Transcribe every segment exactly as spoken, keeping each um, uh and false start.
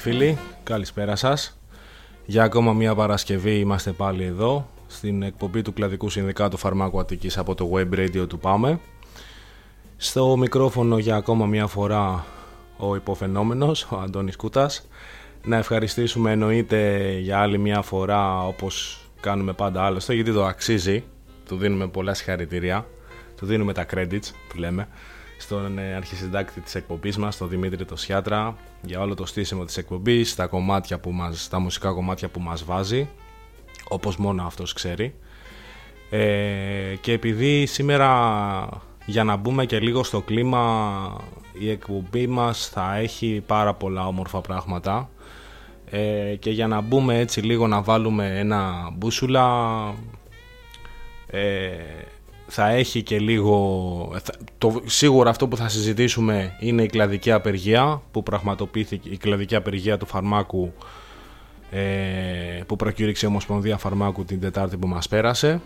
φίλοι, καλησπέρα σας. Για ακόμα μια Παρασκευή είμαστε πάλι εδώ στην εκπομπή του Κλαδικού Συνδικάτου Φαρμάκου Αττικής από το Web Radio του ΠΑΜΕ. Στο μικρόφωνο για ακόμα μια φορά ο υποφαινόμενος, ο Αντώνης Κούτας. Να ευχαριστήσουμε εννοείται για άλλη μια φορά, όπως κάνουμε πάντα άλλωστε, γιατί το αξίζει. Του δίνουμε πολλά συγχαρητήρια, του δίνουμε τα credits που λέμε, στον αρχισυντάκτη της εκπομπής μας, τον Δημήτρη το Σιάτρα, για όλο το στήσιμο της εκπομπής, τα, κομμάτια που μας, τα μουσικά κομμάτια που μας βάζει, όπως μόνο αυτός ξέρει. Ε, και επειδή σήμερα, για να μπούμε και λίγο στο κλίμα, η εκπομπή μας θα έχει πάρα πολλά όμορφα πράγματα, ε, και για να μπούμε έτσι λίγο να βάλουμε ένα μπούσουλα, ε, θα έχει και λίγο, το, σίγουρα αυτό που θα συζητήσουμε είναι η κλαδική απεργία που πραγματοποιήθηκε, η κλαδική απεργία του φαρμάκου, ε, που προκήρυξε η Ομοσπονδία Φαρμάκου την Τετάρτη που μας πέρασε.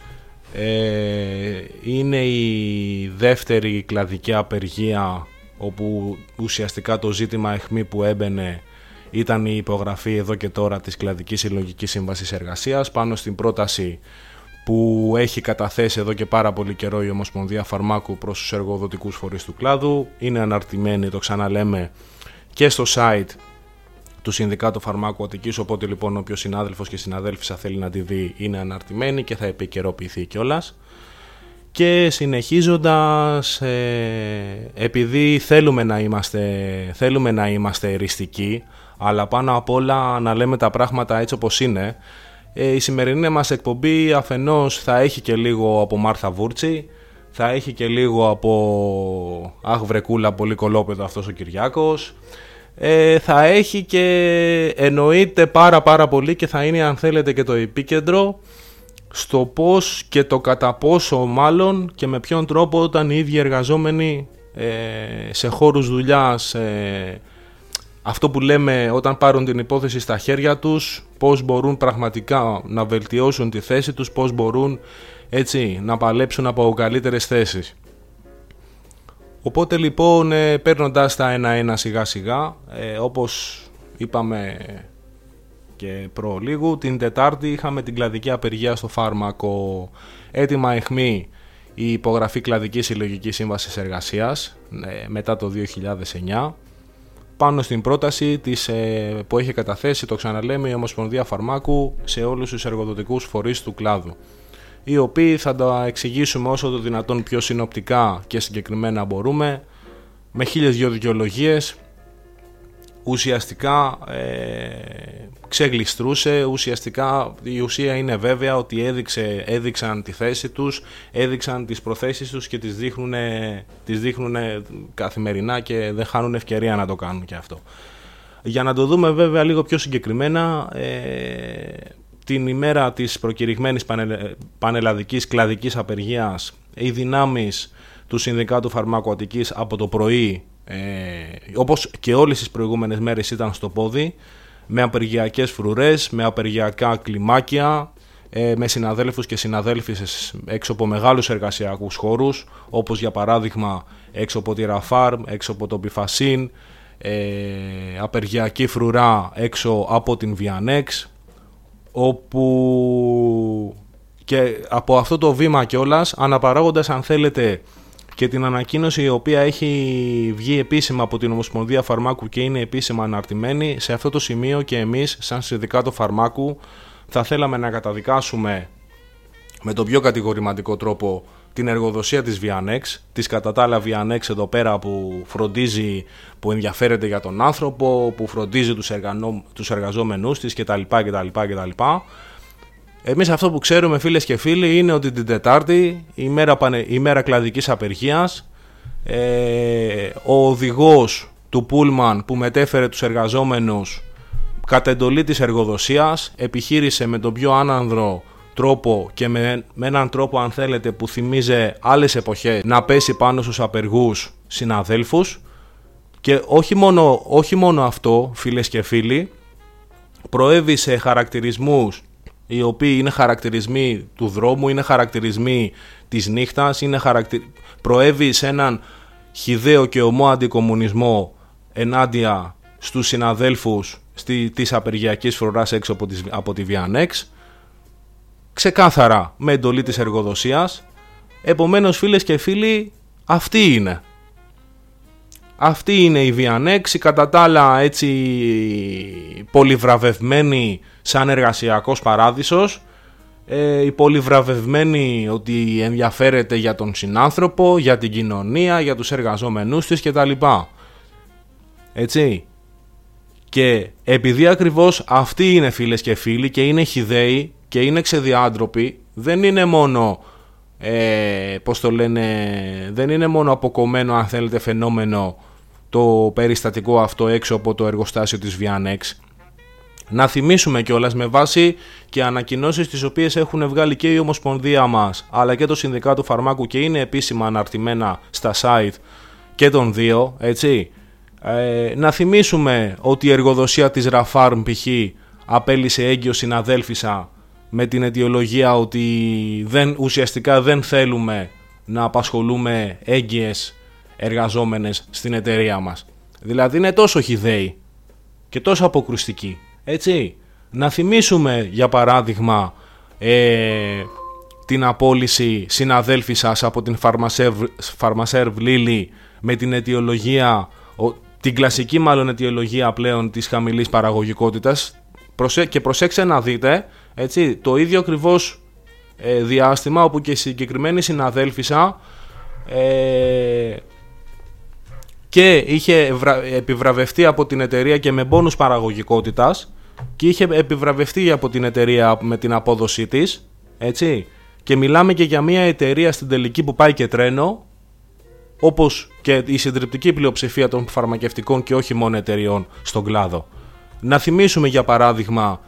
Ε, είναι η δεύτερη κλαδική απεργία όπου ουσιαστικά το ζήτημα αιχμή που έμπαινε ήταν η υπογραφή εδώ και τώρα της Κλαδικής Συλλογικής Σύμβασης Εργασίας πάνω στην πρόταση που έχει καταθέσει εδώ και πάρα πολύ καιρό η Ομοσπονδία Φαρμάκου προς τους εργοδοτικούς φορείς του κλάδου. Είναι αναρτημένη, το ξαναλέμε, και στο site του Συνδικάτου Φαρμάκου Αττικής, οπότε λοιπόν όποιος συνάδελφος και συναδέλφισσα θέλει να τη δει είναι αναρτημένη και θα επικαιροποιηθεί κιόλας. Και συνεχίζοντας, ε, επειδή θέλουμε να είμαστε, θέλουμε να είμαστε εριστικοί, αλλά πάνω απ' όλα να λέμε τα πράγματα έτσι όπως είναι, η σημερινή μας εκπομπή αφενός θα έχει και λίγο από Μάρθα Βούρτσι, θα έχει και λίγο από αχ βρεκούλα πολύ κολόπεδο αυτός ο Κυριάκος, ε, θα έχει και εννοείται πάρα πάρα πολύ και θα είναι αν θέλετε και το επίκεντρο στο πώς και το κατά πόσο μάλλον και με ποιον τρόπο όταν οι ίδιοι εργαζόμενοι ε, σε χώρους δουλειάς, ε, αυτό που λέμε όταν πάρουν την υπόθεση στα χέρια τους, πώς μπορούν πραγματικά να βελτιώσουν τη θέση τους, πώς μπορούν έτσι να παλέψουν από καλύτερες θέσεις. Οπότε λοιπόν, ε, παίρνοντας τα ένα-ένα σιγά σιγά, ε, όπως είπαμε και προ λίγου, την Τετάρτη είχαμε την κλαδική απεργία στο φάρμακο, έτοιμα αιχμή η υπογραφή Κλαδικής Συλλογικής Σύμβασης Εργασίας ε, μετά το δύο χιλιάδες εννιά. Πάνω στην πρόταση της, ε, που έχει καταθέσει, το ξαναλέμε, η Ομοσπονδία Φαρμάκου σε όλους τους εργοδοτικούς φορείς του κλάδου, οι οποίοι θα τα εξηγήσουμε όσο το δυνατόν πιο συνοπτικά και συγκεκριμένα μπορούμε, με χίλιες δυο δικαιολογίες. Ουσιαστικά ε, ξεγλιστρούσε, ουσιαστικά η ουσία είναι βέβαια ότι έδειξε, έδειξαν τη θέση τους, έδειξαν τις προθέσεις τους και τις δείχνουν, τις δείχνουν καθημερινά και δεν χάνουν ευκαιρία να το κάνουν και αυτό. Για να το δούμε βέβαια λίγο πιο συγκεκριμένα, ε, την ημέρα της προκηρυγμένης πανε, πανελλαδικής κλαδικής απεργίας, οι δυνάμεις του Συνδικάτου Φαρμάκου Αττικής από το πρωί, Ε, όπως και όλες τις προηγούμενες μέρες ήταν στο πόδι, με απεργιακές φρουρές, με απεργιακά κλιμάκια, ε, με συναδέλφους και συναδέλφισες έξω από μεγάλους εργασιακούς χώρους, όπως για παράδειγμα έξω από τη Ραφάρμ, έξω από το Πιφασίν, ε, απεργιακή φρουρά έξω από την Βιανέξ, όπου και από αυτό το βήμα κιόλας, αναπαράγοντας αν θέλετε και την ανακοίνωση η οποία έχει βγει επίσημα από την Ομοσπονδία Φαρμάκου και είναι επίσημα αναρτημένη, σε αυτό το σημείο και εμείς σαν Συνδικάτο Φαρμάκου θα θέλαμε να καταδικάσουμε με τον πιο κατηγορηματικό τρόπο την εργοδοσία της Βιανέξ, της κατά τα άλλα Βιανέξ εδώ πέρα που φροντίζει, που ενδιαφέρεται για τον άνθρωπο, που φροντίζει τους, εργανό, τους εργαζόμενούς της κτλ. κτλ, κτλ. Εμείς αυτό που ξέρουμε φίλες και φίλοι είναι ότι την Τετάρτη, η μέρα, η μέρα κλαδικής απεργίας, ε, ο οδηγός του πούλμαν που μετέφερε τους εργαζόμενους κατ' εντολή της εργοδοσίας επιχείρησε με τον πιο άνανδρο τρόπο και με, με έναν τρόπο αν θέλετε που θυμίζει άλλες εποχές να πέσει πάνω στους απεργούς συναδέλφους και όχι μόνο, όχι μόνο αυτό φίλες και φίλοι, προέβη σε χαρακτηρισμούς οι οποίοι είναι χαρακτηρισμοί του δρόμου, είναι χαρακτηρισμοί της νύχτας, είναι χαρακτη... προέβη σε έναν χυδαίο και ομό αντικομμουνισμό ενάντια στους συναδέλφους στη, της απεργιακής φρουράς έξω από, τις, από τη Βιανέξ, ξεκάθαρα με εντολή της εργοδοσίας. Επομένως, φίλες και φίλοι, αυτή είναι. Αυτή είναι η Βιανέξ, η κατά τα άλλα έτσι πολυβραβευμένη σαν εργασιακός παράδεισος, ε, η πολυβραβευμένη ότι ενδιαφέρεται για τον συνάνθρωπο, για την κοινωνία, για τους εργαζόμενούς της κτλ. Έτσι. Και επειδή ακριβώς αυτοί είναι, φίλες και φίλοι, και είναι χυδαίοι και είναι ξεδιάντροποι, δεν είναι μόνο, ε, πώς το λένε, δεν είναι μόνο αποκομμένο, αν θέλετε, φαινόμενο το περιστατικό αυτό έξω από το εργοστάσιο της Βιανέξ. Να θυμίσουμε κιόλας, με βάση και ανακοινώσεις τις οποίες έχουν βγάλει και η Ομοσπονδία μας αλλά και το Συνδικάτο Φαρμάκου, και είναι επίσημα αναρτημένα στα site και των δύο, έτσι. Ε, να θυμίσουμε ότι η εργοδοσία της Ραφάρμ π.χ. απέλυσε έγκυο συναδέλφισσα με την αιτιολογία ότι δεν, ουσιαστικά δεν θέλουμε να απασχολούμε έγκυες εργαζόμενες στην εταιρεία μας. Δηλαδή είναι τόσο χυδαίοι και τόσο αποκρουστικοί, έτσι. Να θυμίσουμε για παράδειγμα ε, την απόλυση συναδέλφισσας από την Φαρμασέρβ Λίλη με την αιτιολογία, την κλασική μάλλον αιτιολογία πλέον της χαμηλής παραγωγικότητας. Και προσέξτε να δείτε, έτσι, το ίδιο ακριβώς ε, διάστημα όπου και η συγκεκριμένη συναδέλφισσα ε, και είχε επιβραβευτεί από την εταιρεία και με μπόνους παραγωγικότητας και είχε επιβραβευτεί από την εταιρεία με την απόδοσή της, έτσι. Και μιλάμε και για μια εταιρεία στην τελική που πάει και τρένο, όπως και η συντριπτική πλειοψηφία των φαρμακευτικών και όχι μόνο εταιρεών στον κλάδο. Να θυμίσουμε για παράδειγμα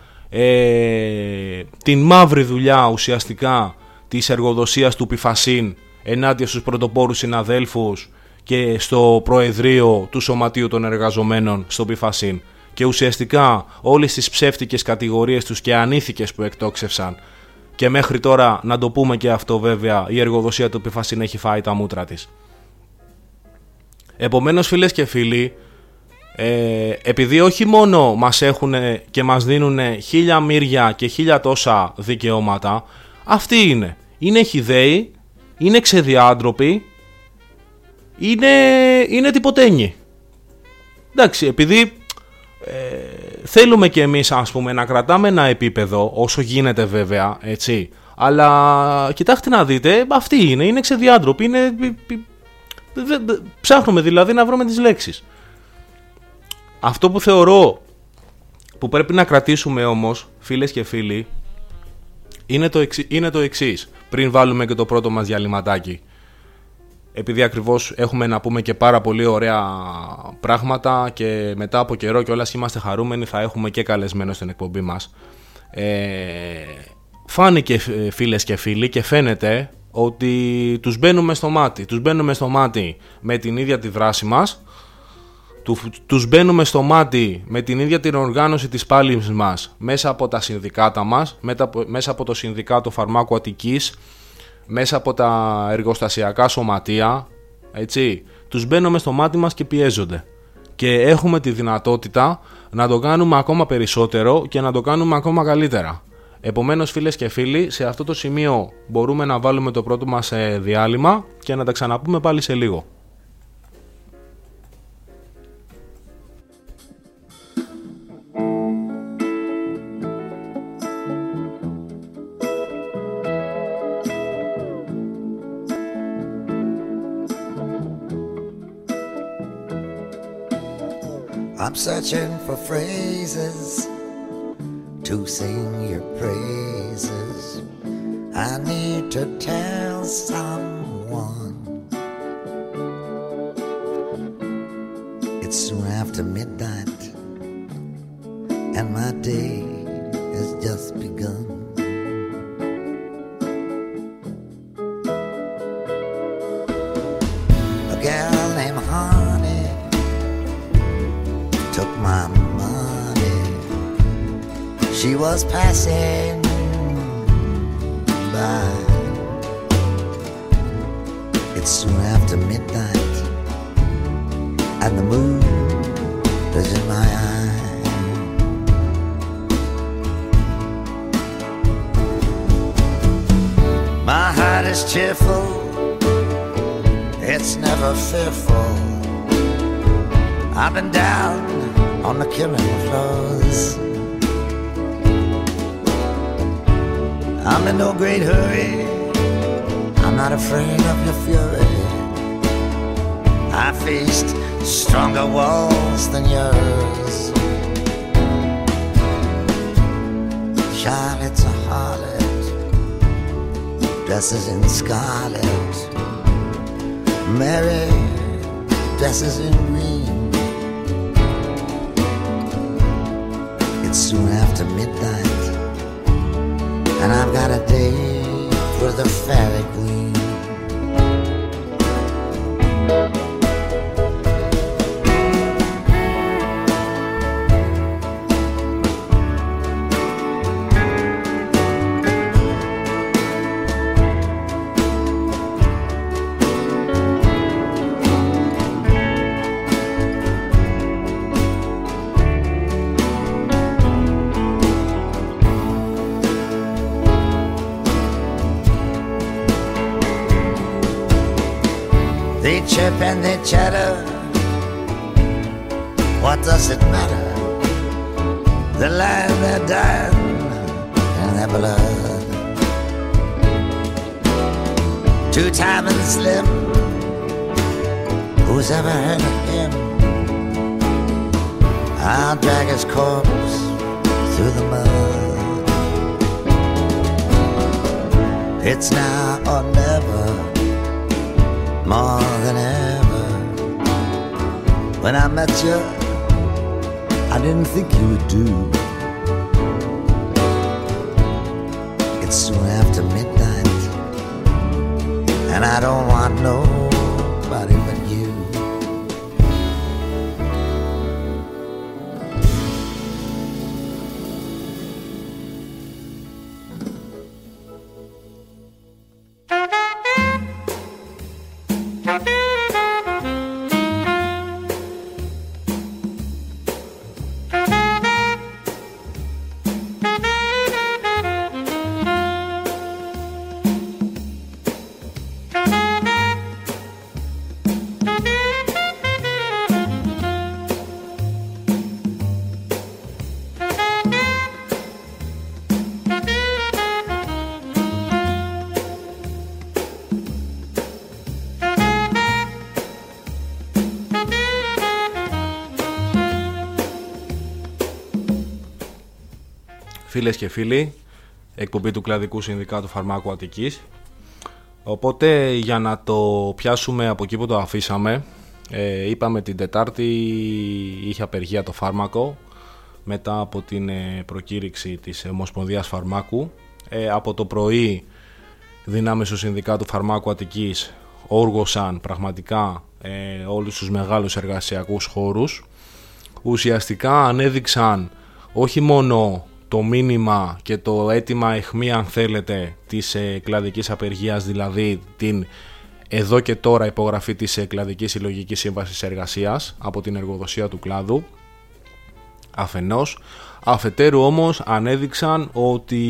ε, την μαύρη δουλειά ουσιαστικά της εργοδοσίας του Πιφασίν ενάντια στους πρωτοπόρους συναδέλφους και στο Προεδρείο του Σωματείου των Εργαζομένων στο Πιφασίν, και ουσιαστικά όλες τις ψεύτικες κατηγορίες τους και ανήθικες που εκτόξευσαν, και μέχρι τώρα, να το πούμε και αυτό βέβαια, η εργοδοσία του Πιφασίν έχει φάει τα μούτρα της. Επομένως, φίλες και φίλοι, ε, επειδή όχι μόνο μας έχουν και μας δίνουν χίλια μύρια και χίλια τόσα δικαιώματα, αυτοί είναι. Είναι χυδαίοι, είναι ξεδιάντροποι, είναι, είναι τυποτένιοι. Εντάξει, επειδή ε, θέλουμε και εμείς, ας πούμε, να κρατάμε ένα επίπεδο όσο γίνεται βέβαια, έτσι, αλλά κοιτάξτε να δείτε, αυτοί είναι, είναι ξεδιάντροποι, είναι... Ψάχνουμε δηλαδή να βρούμε τις λέξεις. Αυτό που θεωρώ που πρέπει να κρατήσουμε όμως, φίλες και φίλοι, είναι το, εξι, είναι το εξής, πριν βάλουμε και το πρώτο μας διαλυματάκι. Επειδή ακριβώς έχουμε να πούμε και πάρα πολύ ωραία πράγματα και μετά από καιρό και όλα είμαστε χαρούμενοι, θα έχουμε και καλεσμένο στην εκπομπή μας. Ε, φάνηκε, φίλες και φίλοι, και φαίνεται ότι τους μπαίνουμε στο μάτι. Τους μπαίνουμε στο μάτι με την ίδια τη δράση μας, τους μπαίνουμε στο μάτι με την ίδια την οργάνωση της πάλης μας μέσα από τα συνδικάτα μας, μέσα από το Συνδικάτο Φαρμάκου Αττικής, μέσα από τα εργοστασιακά σωματεία, έτσι. Τους μπαίνουμε στο μάτι μας και πιέζονται. Και έχουμε τη δυνατότητα να το κάνουμε ακόμα περισσότερο και να το κάνουμε ακόμα καλύτερα. Επομένως, φίλες και φίλοι, σε αυτό το σημείο μπορούμε να βάλουμε το πρώτο μας διάλειμμα και να τα ξαναπούμε πάλι σε λίγο. I'm searching for phrases to sing your praises. I need to tell someone. It's soon after midnight and my day has just begun. A girl named Honey took my money. She was passing by. It's soon after midnight and the moon is in my eye. My heart is cheerful, it's never fearful. I've been down on the killing floors. I'm in no great hurry, I'm not afraid of your fury. I faced stronger walls than yours. Charlotte's a harlot, dresses in scarlet. Mary dresses in green. It's soon after midnight, and I've got a date with the fairy queen. They chirp and they chatter, what does it matter? They lie in their dying in their blood. Two-time and slim, who's ever heard of him? I'll drag his corpse through the mud. It's now or never, more than ever. When I met you, I didn't think you would do. It's soon after midnight, and I don't want nobody but you. Φίλες και φίλοι, εκπομπή του Κλαδικού Συνδικάτου Φαρμάκου Αττικής. Οπότε για να το πιάσουμε από εκεί που το αφήσαμε, ε, είπαμε την Τετάρτη είχε απεργία το φάρμακο μετά από την ε, προκήρυξη της Ομοσπονδίας Φαρμάκου. Ε, από το πρωί δυνάμεις του Συνδικάτου Φαρμάκου Αττικής όργωσαν πραγματικά ε, όλους τους μεγάλους εργασιακούς χώρους. Ουσιαστικά ανέδειξαν όχι μόνο το μήνυμα και το αίτημα αιχμή, αν θέλετε, της ε, κλαδικής απεργίας, δηλαδή την εδώ και τώρα υπογραφή της ε, κλαδικής συλλογικής σύμβασης εργασίας από την εργοδοσία του κλάδου αφενός. Αφετέρου όμως ανέδειξαν ότι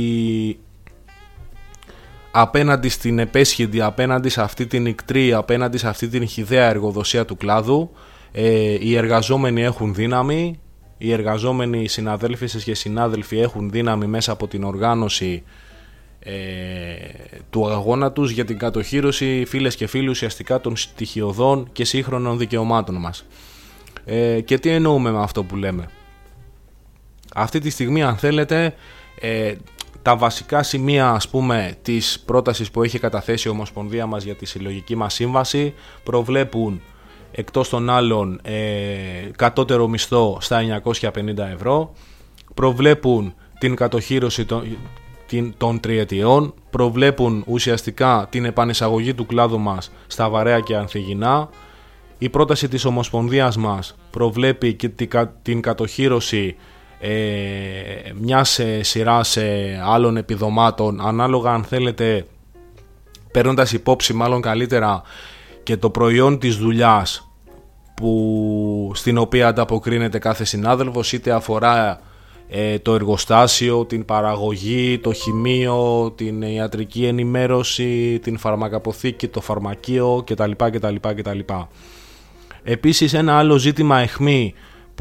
απέναντι στην επέσχυντη, απέναντι σε αυτή την ικτρή, απέναντι σε αυτή την χυδαία εργοδοσία του κλάδου, ε, οι εργαζόμενοι έχουν δύναμη. Οι εργαζόμενοι συναδέλφισες και συνάδελφοι έχουν δύναμη μέσα από την οργάνωση ε, του αγώνα τους για την κατοχύρωση, φίλες και φίλοι, ουσιαστικά των στοιχειωδών και σύγχρονων δικαιωμάτων μας. Ε, και τι εννοούμε με αυτό που λέμε? Αυτή τη στιγμή, αν θέλετε, ε, τα βασικά σημεία, ας πούμε, της πρότασης που έχει καταθέσει η Ομοσπονδία μας για τη συλλογική μας σύμβαση προβλέπουν εκτός των άλλων ε, κατώτερο μισθό στα εννιακόσια πενήντα ευρώ, προβλέπουν την κατοχύρωση των, την, των τριετιών, προβλέπουν ουσιαστικά την επανεισαγωγή του κλάδου μας στα βαρέα και ανθυγινά. Η πρόταση της Ομοσπονδίας μας προβλέπει και την κατοχύρωση ε, μιας ε, σειράς ε, άλλων επιδομάτων, ανάλογα, αν θέλετε, παίρνοντας υπόψη μάλλον καλύτερα και το προϊόν της δουλειάς που, στην οποία ανταποκρίνεται κάθε συνάδελφος, είτε αφορά ε, το εργοστάσιο, την παραγωγή, το χημείο, την ιατρική ενημέρωση, την φαρμακαποθήκη, το φαρμακείο κτλ. κτλ, κτλ. Επίσης ένα άλλο ζήτημα αιχμή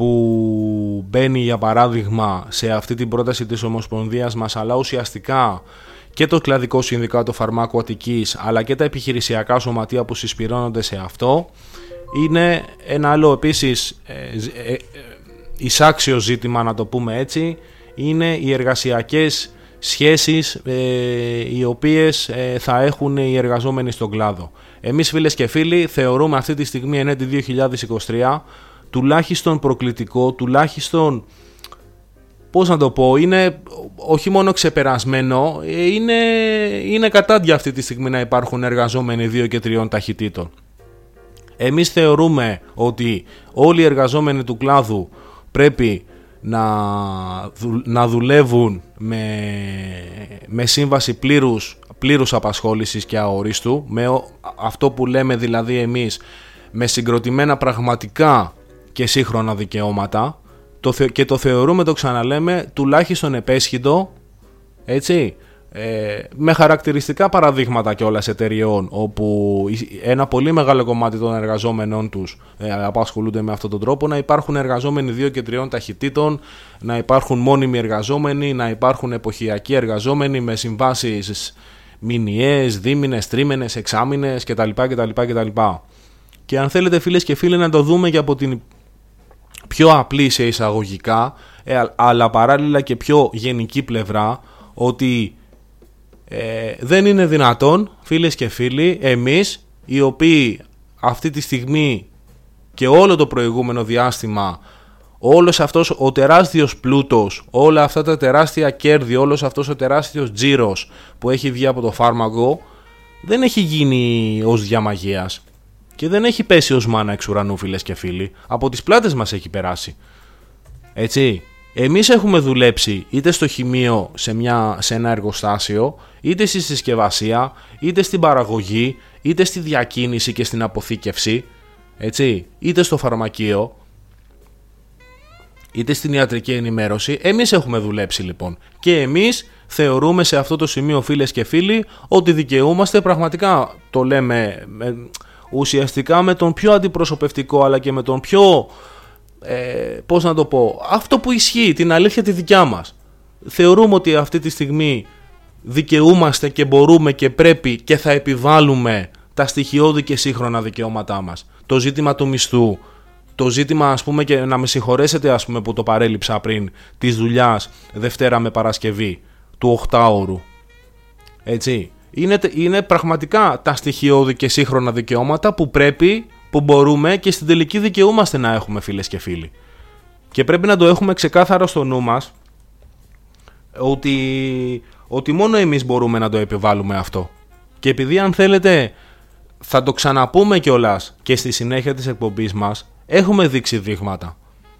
που μπαίνει για παράδειγμα σε αυτή την πρόταση της Ομοσπονδίας μας, αλλά ουσιαστικά και το Κλαδικό Συνδικάτο Φαρμάκου Αττικής αλλά και τα επιχειρησιακά σωματεία που συσπηρώνονται σε αυτό, είναι ένα άλλο επίσης ε, ε, ε, εισάξιο ζήτημα, να το πούμε έτσι, είναι οι εργασιακές σχέσεις ε, οι οποίες ε, θα έχουν οι εργαζόμενοι στον κλάδο. Εμείς, φίλες και φίλοι, θεωρούμε αυτή τη στιγμή εν έτη δύο χιλιάδες είκοσι τρία τουλάχιστον προκλητικό, τουλάχιστον, πώς να το πω, είναι όχι μόνο ξεπερασμένο, είναι, είναι κατάντια αυτή τη στιγμή να υπάρχουν εργαζόμενοι δύο και τριών ταχυτήτων. Εμείς θεωρούμε ότι όλοι οι εργαζόμενοι του κλάδου πρέπει να, να δουλεύουν με, με σύμβαση πλήρους, πλήρους απασχόλησης και αορίστου, με αυτό που λέμε δηλαδή εμείς, με συγκροτημένα πραγματικά και σύγχρονα δικαιώματα, το, και το θεωρούμε, το ξαναλέμε, τουλάχιστον επέσχυντο, έτσι, ε, με χαρακτηριστικά παραδείγματα κιόλας εταιριών όπου ένα πολύ μεγάλο κομμάτι των εργαζόμενων τους ε, απασχολούνται με αυτόν τον τρόπο, να υπάρχουν εργαζόμενοι δύο και τριών ταχυτήτων, να υπάρχουν μόνιμοι εργαζόμενοι, να υπάρχουν εποχιακοί εργαζόμενοι με συμβάσεις μηνιαίες, δίμηνες, τρίμηνες, εξάμηνες κτλ. κτλ, κτλ. Και αν θέλετε, φίλες και φίλοι, να το δούμε και από την πιο απλή σε εισαγωγικά, ε, αλλά παράλληλα και πιο γενική πλευρά, ότι ε, δεν είναι δυνατόν, φίλες και φίλοι, εμείς οι οποίοι αυτή τη στιγμή και όλο το προηγούμενο διάστημα, όλος αυτός ο τεράστιος πλούτος, όλα αυτά τα τεράστια κέρδη, όλος αυτός ο τεράστιος τζίρος που έχει βγει από το φάρμακο, δεν έχει γίνει ως διαμαγείας και δεν έχει πέσει ως μάνα εξ ουρανού, φίλες και φίλοι. Από τις πλάτες μας έχει περάσει. Έτσι, εμείς έχουμε δουλέψει είτε στο χημείο, σε, μια, σε ένα εργοστάσιο, είτε στη συσκευασία, είτε στην παραγωγή, είτε στη διακίνηση και στην αποθήκευση, έτσι, είτε στο φαρμακείο, είτε στην ιατρική ενημέρωση. Εμείς έχουμε δουλέψει λοιπόν και εμείς θεωρούμε σε αυτό το σημείο, φίλες και φίλοι, ότι δικαιούμαστε, πραγματικά το λέμε με, ουσιαστικά με τον πιο αντιπροσωπευτικό αλλά και με τον πιο ε, πώς να το πω, αυτό που ισχύει, την αλήθεια τη δικιά μας. Θεωρούμε ότι αυτή τη στιγμή δικαιούμαστε και μπορούμε και πρέπει και θα επιβάλλουμε τα στοιχειώδη και σύγχρονα δικαιώματά μας. Το ζήτημα του μισθού, το ζήτημα, ας πούμε, και να με συγχωρέσετε, ας πούμε, που το παρέλειψα πριν, της δουλειάς Δευτέρα με Παρασκευή, του οχτάωρου. Έτσι. Είναι, είναι πραγματικά τα στοιχειώδη και σύγχρονα δικαιώματα που πρέπει, που μπορούμε και στην τελική δικαιούμαστε να έχουμε, φίλες και φίλοι. Και πρέπει να το έχουμε ξεκάθαρο στο νου μας ότι, ότι μόνο εμείς μπορούμε να το επιβάλλουμε αυτό. Και επειδή, αν θέλετε, θα το ξαναπούμε κιόλας και στη συνέχεια της εκπομπής μας, έχουμε δείξει δείγματα.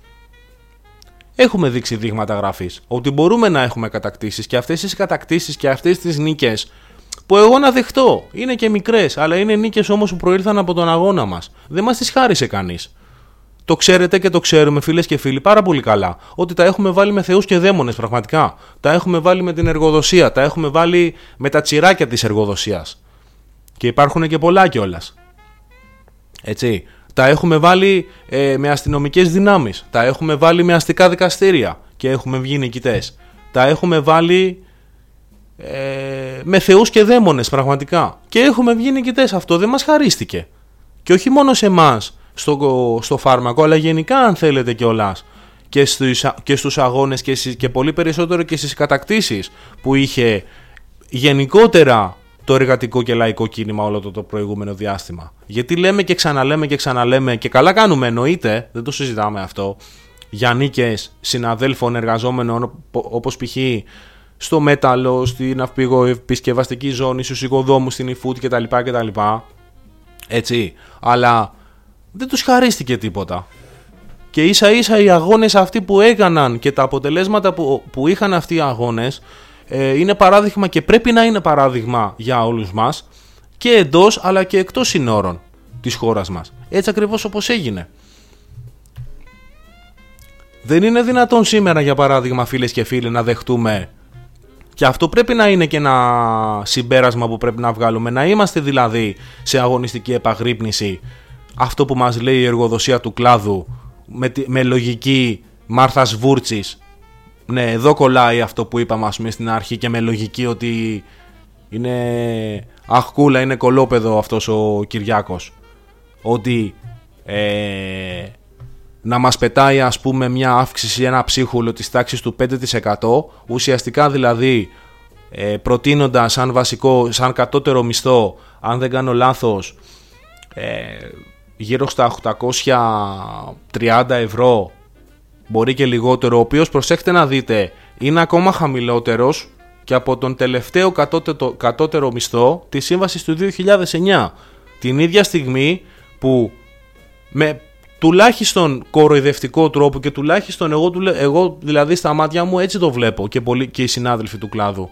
Έχουμε δείξει δείγματα γραφής ότι μπορούμε να έχουμε κατακτήσεις, και αυτές τις κατακτήσεις και αυτές τις νίκες, που εγώ να δεχτώ, είναι και μικρές, αλλά είναι νίκες όμως που προήλθαν από τον αγώνα μας. Δεν μας τις χάρισε κανείς. Το ξέρετε και το ξέρουμε, φίλες και φίλοι, πάρα πολύ καλά, ότι τα έχουμε βάλει με θεούς και δαίμονες, πραγματικά. Τα έχουμε βάλει με την εργοδοσία, τα έχουμε βάλει με τα τσιράκια της εργοδοσίας. Και υπάρχουν και πολλά κιόλας. Έτσι. Τα έχουμε βάλει ε, με αστυνομικές δυνάμεις, τα έχουμε βάλει με αστικά δικαστήρια και έχουμε βγει νικητές. Τα έχουμε βάλει ε, με θεούς και δαίμονες, πραγματικά, και έχουμε βγει νικητές. Αυτό δεν μας χαρίστηκε. Και όχι μόνο σε εμάς στο, στο φάρμακο, αλλά γενικά, αν θέλετε κιόλας, και στους, και στους αγώνες και, και πολύ περισσότερο και στις κατακτήσεις που είχε γενικότερα το εργατικό και λαϊκό κίνημα όλο το, το προηγούμενο διάστημα. Γιατί λέμε και ξαναλέμε και ξαναλέμε, και καλά κάνουμε, εννοείται, δεν το συζητάμε αυτό, για νίκες συναδέλφων εργαζόμενων όπως π.χ. στο μέταλλο, στην ναυπηγοεπισκευαστική ζώνη, στους οικοδόμους, στην e-food κτλ, κτλ. Έτσι, αλλά δεν τους χαρίστηκε τίποτα. Και ίσα ίσα οι αγώνες αυτοί που έκαναν και τα αποτελέσματα που, που είχαν αυτοί οι αγώνες, είναι παράδειγμα και πρέπει να είναι παράδειγμα για όλους μας, και εντός αλλά και εκτός συνόρων της χώρας μας. Έτσι ακριβώς όπως έγινε. Δεν είναι δυνατόν σήμερα, για παράδειγμα, φίλες και φίλοι, να δεχτούμε, και αυτό πρέπει να είναι και ένα συμπέρασμα που πρέπει να βγάλουμε, να είμαστε δηλαδή σε αγωνιστική επαγρύπνηση, αυτό που μας λέει η εργοδοσία του κλάδου, με, με λογική Μάρθας Βούρτσης. Ναι, εδώ κολλάει αυτό που είπαμε, ας πούμε, στην αρχή, και με λογική ότι είναι αχκούλα, είναι κολόπεδο αυτός ο Κυριάκος, ότι ε, να μας πετάει, ας πούμε, μια αύξηση, ένα ψίχουλο της τάξης του πέντε τοις εκατό, ουσιαστικά δηλαδή ε, προτείνοντας σαν βασικό, σαν κατώτερο μισθό, αν δεν κάνω λάθος, ε, γύρω στα οκτακόσια τριάντα ευρώ, μπορεί και λιγότερο, ο οποίος, προσέχτε να δείτε, είναι ακόμα χαμηλότερος και από τον τελευταίο κατώτερο, κατώτερο μισθό της σύμβασης του δύο χιλιάδες εννιά, την ίδια στιγμή που με τουλάχιστον κοροϊδευτικό τρόπο, και τουλάχιστον εγώ, εγώ δηλαδή στα μάτια μου έτσι το βλέπω, και, πολλοί, και οι συνάδελφοι του κλάδου,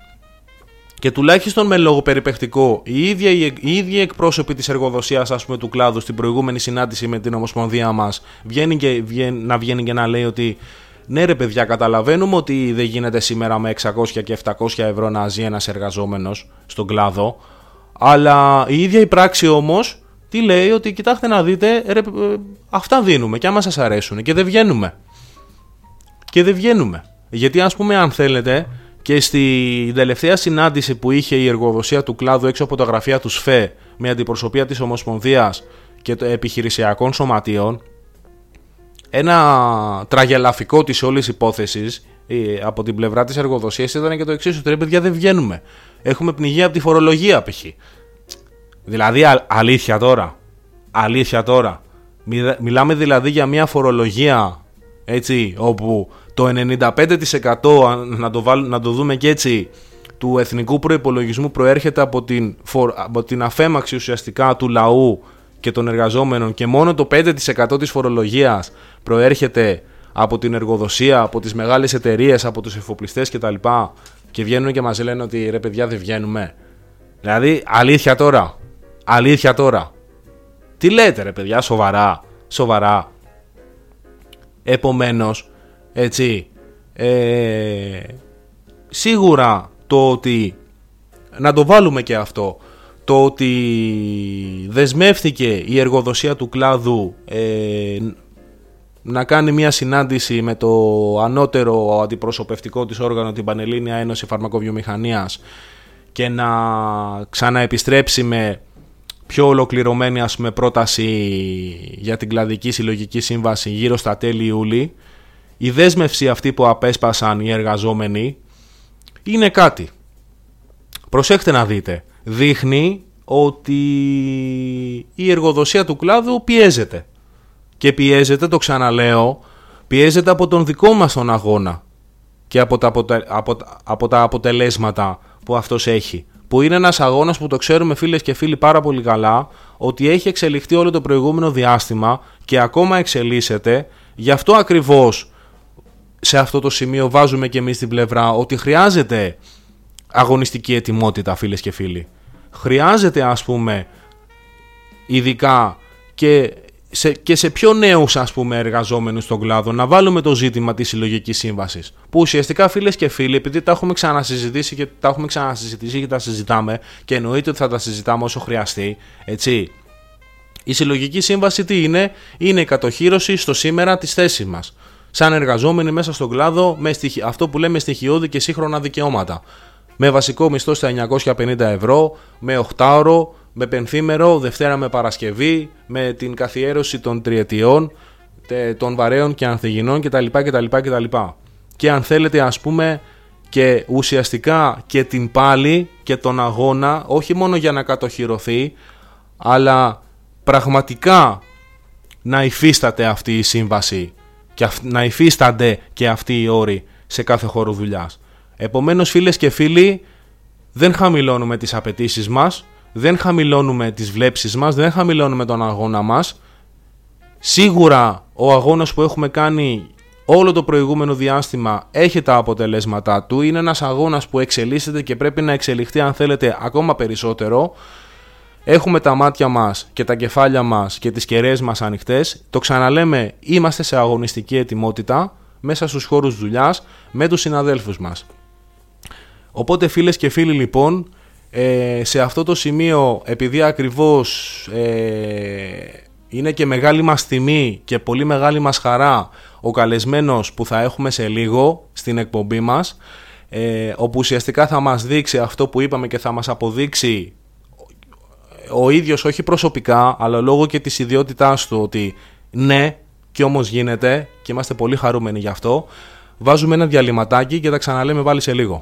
και τουλάχιστον με λογοπεριπαικτικό, οι ίδιοι, οι ίδιοι εκπρόσωποι της εργοδοσίας, ας πούμε, του κλάδου, στην προηγούμενη συνάντηση με την Ομοσπονδία μας, βγαίνει και, βγαίνει, να βγαίνει και να λέει ότι ναι ρε παιδιά, καταλαβαίνουμε ότι δεν γίνεται σήμερα με εξακόσια και επτακόσια ευρώ να ζει ένας εργαζόμενος στον κλάδο, αλλά η ίδια η πράξη όμως τι λέει, ότι κοιτάξτε να δείτε, ρε, αυτά δίνουμε και άμα σας αρέσουν, και δεν βγαίνουμε. Και δεν βγαίνουμε. Γιατί, ας πούμε, αν θέλετε, και στην τελευταία συνάντηση που είχε η εργοδοσία του κλάδου έξω από τα γραφεία του ΣΦΕ με αντιπροσωπεία της Ομοσπονδίας και των επιχειρησιακών σωματείων, ένα τραγελαφικό της όλης υπόθεσης από την πλευρά της εργοδοσίας ήταν και το εξής, ότι ρε παιδιά δεν βγαίνουμε. Έχουμε πνιγεί από τη φορολογία π.χ. Δηλαδή α, αλήθεια τώρα, αλήθεια τώρα, μιλάμε δηλαδή για μια φορολογία, έτσι, όπου το ενενήντα πέντε τοις εκατό, να το, βάλ, να το δούμε και έτσι, του εθνικού προϋπολογισμού προέρχεται από την, από την αφέμαξη ουσιαστικά του λαού και των εργαζόμενων, και μόνο το πέντε τοις εκατό της φορολογίας προέρχεται από την εργοδοσία, από τις μεγάλες εταιρείες, από τους εφοπλιστές κτλ. Και βγαίνουν και μας λένε ότι ρε παιδιά δεν βγαίνουμε. Δηλαδή αλήθεια τώρα, αλήθεια τώρα. Τι λέτε ρε παιδιά, σοβαρά, σοβαρά. Επομένως, έτσι, ε, σίγουρα το ότι, να το βάλουμε και αυτό, το ότι δεσμεύθηκε η εργοδοσία του κλάδου ε, να κάνει μια συνάντηση με το ανώτερο αντιπροσωπευτικό της όργανο, την Πανελλήνια Ένωση Φαρμακοβιομηχανίας, και να ξαναεπιστρέψει με πιο ολοκληρωμένη, ας πούμε, πρόταση για την κλαδική συλλογική σύμβαση γύρω στα τέλη Ιούλη, η δέσμευση αυτή που απέσπασαν οι εργαζόμενοι είναι κάτι. Προσέχτε να δείτε. Δείχνει ότι η εργοδοσία του κλάδου πιέζεται. Και πιέζεται, το ξαναλέω, πιέζεται από τον δικό μας τον αγώνα και από τα, αποτε... από... από τα αποτελέσματα που αυτός έχει. Που είναι ένας αγώνας που το ξέρουμε, φίλες και φίλοι, πάρα πολύ καλά, ότι έχει εξελιχθεί όλο το προηγούμενο διάστημα και ακόμα εξελίσσεται. Γι' αυτό ακριβώς σε αυτό το σημείο βάζουμε και εμείς την πλευρά ότι χρειάζεται αγωνιστική ετοιμότητα, φίλες και φίλοι. Χρειάζεται, ας πούμε, ειδικά και σε, και σε πιο νέους, ας πούμε, εργαζόμενους στον κλάδο, να βάλουμε το ζήτημα της συλλογικής σύμβασης. Που ουσιαστικά, φίλες και φίλοι, επειδή τα έχουμε ξανασυζητήσει και τα έχουμε ξανασυζητήσει και τα συζητάμε, και εννοείται ότι θα τα συζητάμε όσο χρειαστεί, έτσι. Η συλλογική σύμβαση τι είναι? Είναι η κατοχύρωση στο σήμερα της θέσης μας. Σαν εργαζόμενοι μέσα στον κλάδο, με στοιχει... αυτό που λέμε στοιχειώδη και σύγχρονα δικαιώματα. Με βασικό μισθό στα εννιακόσια πενήντα ευρώ, με οχτάωρο, με πενθήμερο, Δευτέρα με Παρασκευή, με την καθιέρωση των τριετιών, των βαρέων και ανθυγινών κτλ. κτλ, κτλ. Και αν θέλετε, ας πούμε, και ουσιαστικά και την πάλη και τον αγώνα, όχι μόνο για να κατοχυρωθεί, αλλά πραγματικά να υφίσταται αυτή η σύμβαση και να υφίστανται και αυτοί οι όροι σε κάθε χώρο δουλειάς. Επομένως, φίλες και φίλοι, δεν χαμηλώνουμε τις απαιτήσεις μας, δεν χαμηλώνουμε τις βλέψεις μας, δεν χαμηλώνουμε τον αγώνα μας. Σίγουρα ο αγώνας που έχουμε κάνει όλο το προηγούμενο διάστημα έχει τα αποτελέσματά του. Είναι ένας αγώνας που εξελίσσεται και πρέπει να εξελιχθεί, αν θέλετε, ακόμα περισσότερο. Έχουμε τα μάτια μας και τα κεφάλια μας και τις κεραίες μας ανοιχτές. Το ξαναλέμε, είμαστε σε αγωνιστική ετοιμότητα μέσα στους χώρους δουλειάς με τους συναδέλφους μας. Οπότε φίλες και φίλοι, λοιπόν, ε, σε αυτό το σημείο, επειδή ακριβώς ε, είναι και μεγάλη μας τιμή και πολύ μεγάλη μας χαρά ο καλεσμένος που θα έχουμε σε λίγο στην εκπομπή μας, ε, όπου ουσιαστικά θα μας δείξει αυτό που είπαμε και θα μας αποδείξει ο ίδιος, όχι προσωπικά, αλλά λόγω και της ιδιότητάς του, ότι ναι, και όμως γίνεται, και είμαστε πολύ χαρούμενοι γι' αυτό. Βάζουμε ένα διαλυματάκι και τα ξαναλέμε πάλι σε λίγο.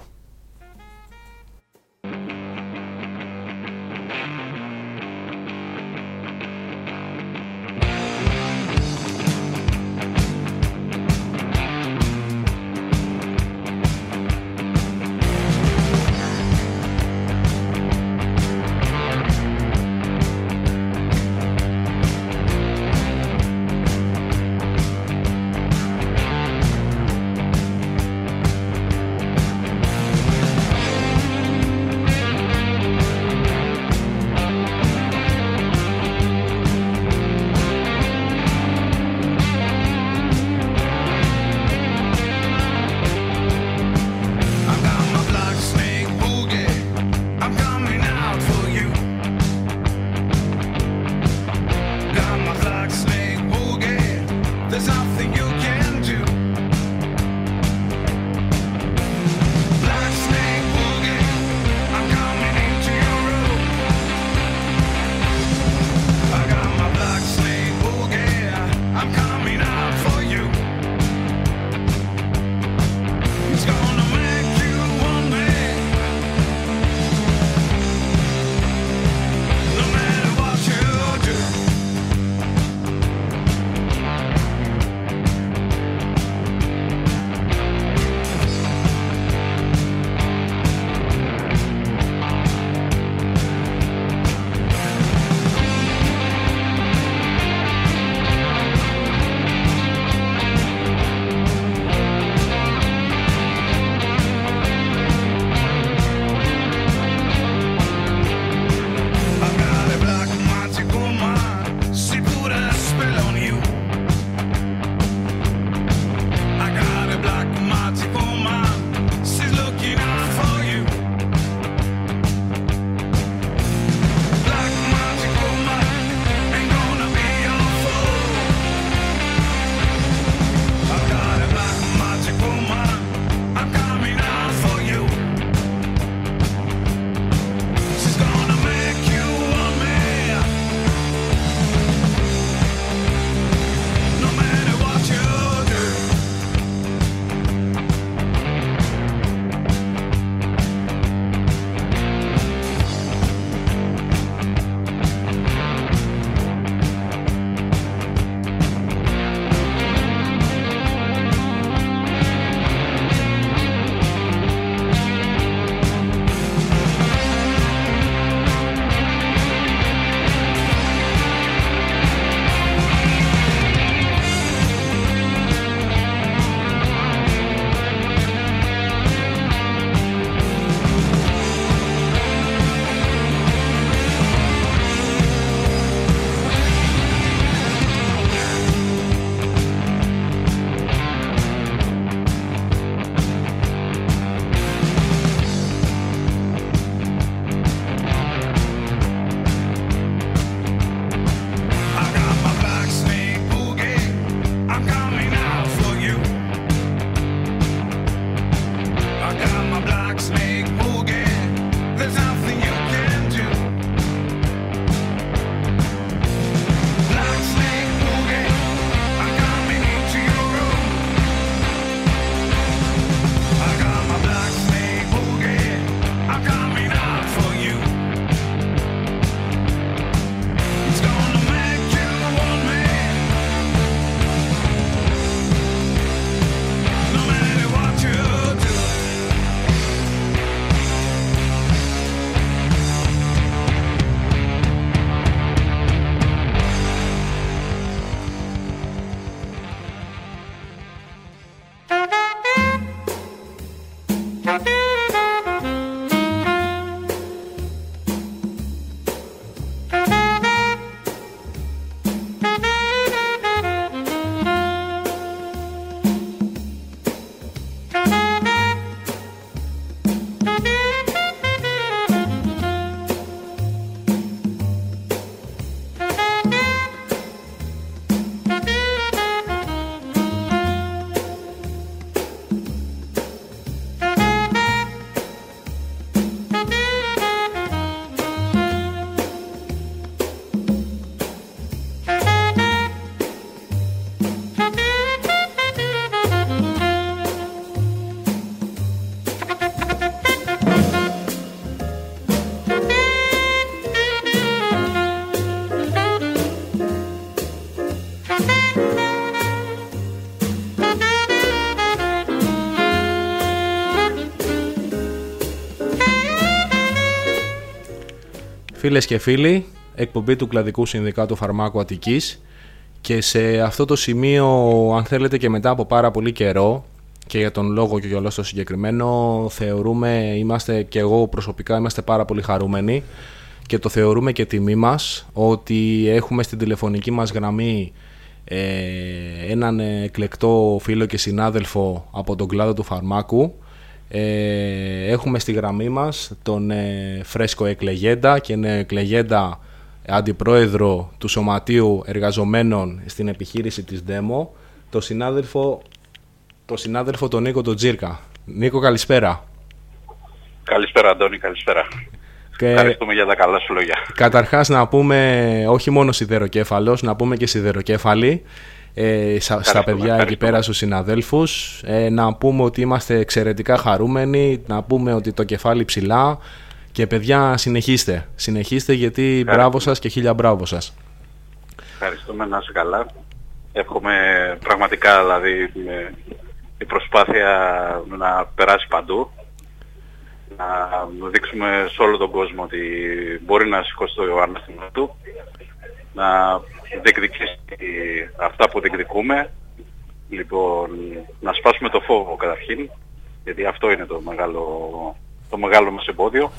Φίλες και φίλοι, εκπομπή του Κλαδικού Συνδικάτου Φαρμάκου Αττικής, και σε αυτό το σημείο, αν θέλετε, και μετά από πάρα πολύ καιρό, και για τον λόγο και για όλο το συγκεκριμένο, θεωρούμε, είμαστε και εγώ προσωπικά είμαστε πάρα πολύ χαρούμενοι και το θεωρούμε και τιμή μας ότι έχουμε στην τηλεφωνική μας γραμμή ε, έναν εκλεκτό φίλο και συνάδελφο από τον κλάδο του φαρμάκου. Ε, έχουμε στη γραμμή μας τον ε, Φρέσκο Εκλεγέντα και είναι Εκλεγέντα αντιπρόεδρο του Σωματείου Εργαζομένων στην επιχείρηση της Demo, το συνάδελφο, το συνάδελφο τον Νίκο τον Τζίρκα. Νίκο, καλησπέρα. Καλησπέρα Αντώνη, καλησπέρα. Και ευχαριστούμε για τα καλά σου λόγια. Καταρχάς να πούμε όχι μόνο σιδεροκέφαλος, να πούμε και σιδεροκέφαλοι ε, στα παιδιά εκεί πέρα στους συναδέλφους, ε, να πούμε ότι είμαστε εξαιρετικά χαρούμενοι, να πούμε ότι το κεφάλι ψηλά και παιδιά συνεχίστε, συνεχίστε γιατί μπράβο σας και χίλια μπράβο σας. Ευχαριστούμε, να είσαι καλά. Εύχομαι πραγματικά δηλαδή η προσπάθεια να περάσει παντού, να δείξουμε σε όλο τον κόσμο ότι μπορεί να σηκώσει το ανάστημα του, να διεκδικήσει αυτά που διεκδικούμε, λοιπόν, να σπάσουμε το φόβο καταρχήν, γιατί αυτό είναι το μεγάλο, το μεγάλο μας εμπόδιο.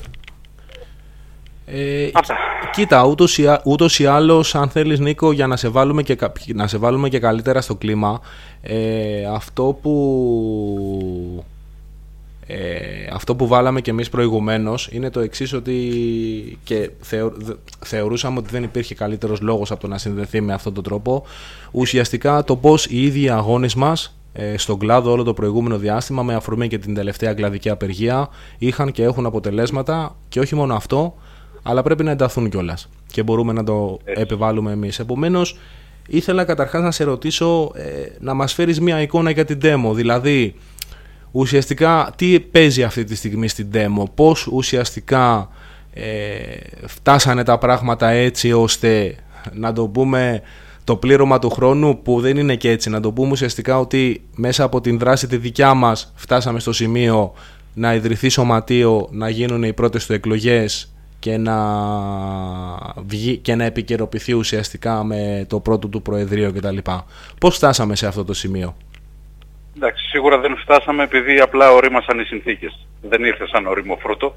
Ε, κοίτα, ούτως ή, ούτως ή άλλως, αν θέλεις Νίκο, για να σε βάλουμε και, να σε βάλουμε και καλύτερα στο κλίμα, ε, αυτό που ε, αυτό που βάλαμε και εμείς προηγουμένως είναι το εξής, ότι και θεω, θεωρούσαμε ότι δεν υπήρχε καλύτερος λόγος από το να συνδεθεί με αυτόν τον τρόπο, ουσιαστικά το πως οι ίδιοι οι αγώνες μας ε, στον κλάδο όλο το προηγούμενο διάστημα, με αφορμή και την τελευταία κλαδική απεργία, είχαν και έχουν αποτελέσματα, και όχι μόνο αυτό, αλλά πρέπει να ενταθούν κιόλας και μπορούμε να το Έτσι. επιβάλλουμε εμείς. Επομένως, ήθελα καταρχάς να σε ρωτήσω ε, να μας φέρεις μια εικόνα για την Demo, δηλαδή ουσιαστικά τι παίζει αυτή τη στιγμή στην Demo, πώς ουσιαστικά ε, φτάσανε τα πράγματα έτσι ώστε να το πούμε το πλήρωμα του χρόνου, που δεν είναι και έτσι, να το πούμε ουσιαστικά ότι μέσα από την δράση τη δικιά μας φτάσαμε στο σημείο να ιδρυθεί σωματείο, να γίνουν οι πρώτες του εκλογές και να, βγει, και να επικαιροποιηθεί ουσιαστικά με το πρώτο του Προεδρείο κτλ. Πώς φτάσαμε σε αυτό το σημείο? Εντάξει, σίγουρα δεν φτάσαμε επειδή απλά ορίμασαν οι συνθήκες. Δεν ήρθε σαν ορίμο φρούτο.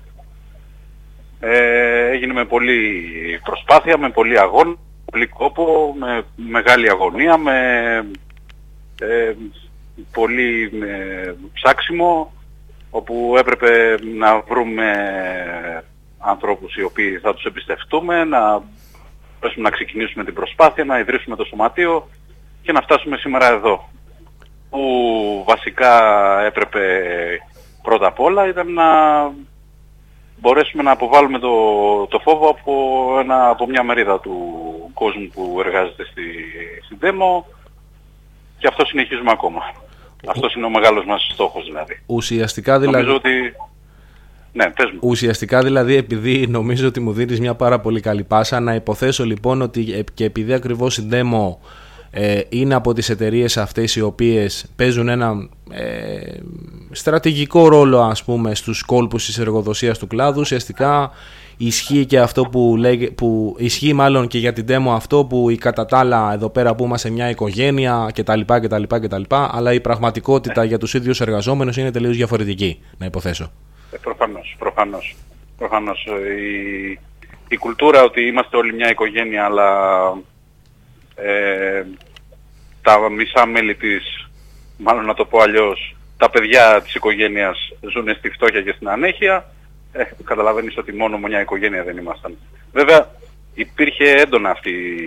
Ε, έγινε με πολλή προσπάθεια, με πολύ αγώνα, πολύ κόπο, με μεγάλη αγωνία, με ε, πολύ με ψάξιμο, όπου έπρεπε να βρούμε ανθρώπους οι οποίοι θα τους εμπιστευτούμε, να να ξεκινήσουμε την προσπάθεια, να ιδρύσουμε το σωματείο και να φτάσουμε σήμερα εδώ. Που βασικά έπρεπε πρώτα απ' όλα ήταν να μπορέσουμε να αποβάλουμε το, το φόβο από, ένα, από μια μερίδα του κόσμου που εργάζεται στη, στην Demo, και αυτό συνεχίζουμε ακόμα. Ο... Αυτός είναι ο μεγάλος μας στόχος δηλαδή. Ουσιαστικά δηλαδή... Νομίζω ότι... Ναι, πες μου. Ουσιαστικά δηλαδή, επειδή νομίζω ότι μου δίνεις μια πάρα πολύ καλή πάσα, να υποθέσω λοιπόν ότι και επειδή ακριβώς η Demo ε, είναι από τις εταιρείες αυτές οι οποίες παίζουν ένα ε, στρατηγικό ρόλο, ας πούμε, στους κόλπους της εργοδοσίας του κλάδου, ουσιαστικά ισχύει και αυτό που, λέγε, που ισχύει μάλλον και για την Demo αυτό που η κατά τα άλλα εδώ πέρα που είμαστε μια οικογένεια κτλ, κτλ, κτλ, αλλά η πραγματικότητα ναι. για τους ίδιους εργαζόμενους είναι τελείως διαφορετική, να υποθέσω. Ε, προφανώς, προφανώς. προφανώς. Η, η κουλτούρα ότι είμαστε όλοι μια οικογένεια, αλλά ε, τα μισά μέλη της, μάλλον να το πω αλλιώς, τα παιδιά της οικογένειας ζουν στη φτώχεια και στην ανέχεια, ε, καταλαβαίνεις ότι μόνο μια οικογένεια δεν ήμασταν. Βέβαια υπήρχε έντονα αυτή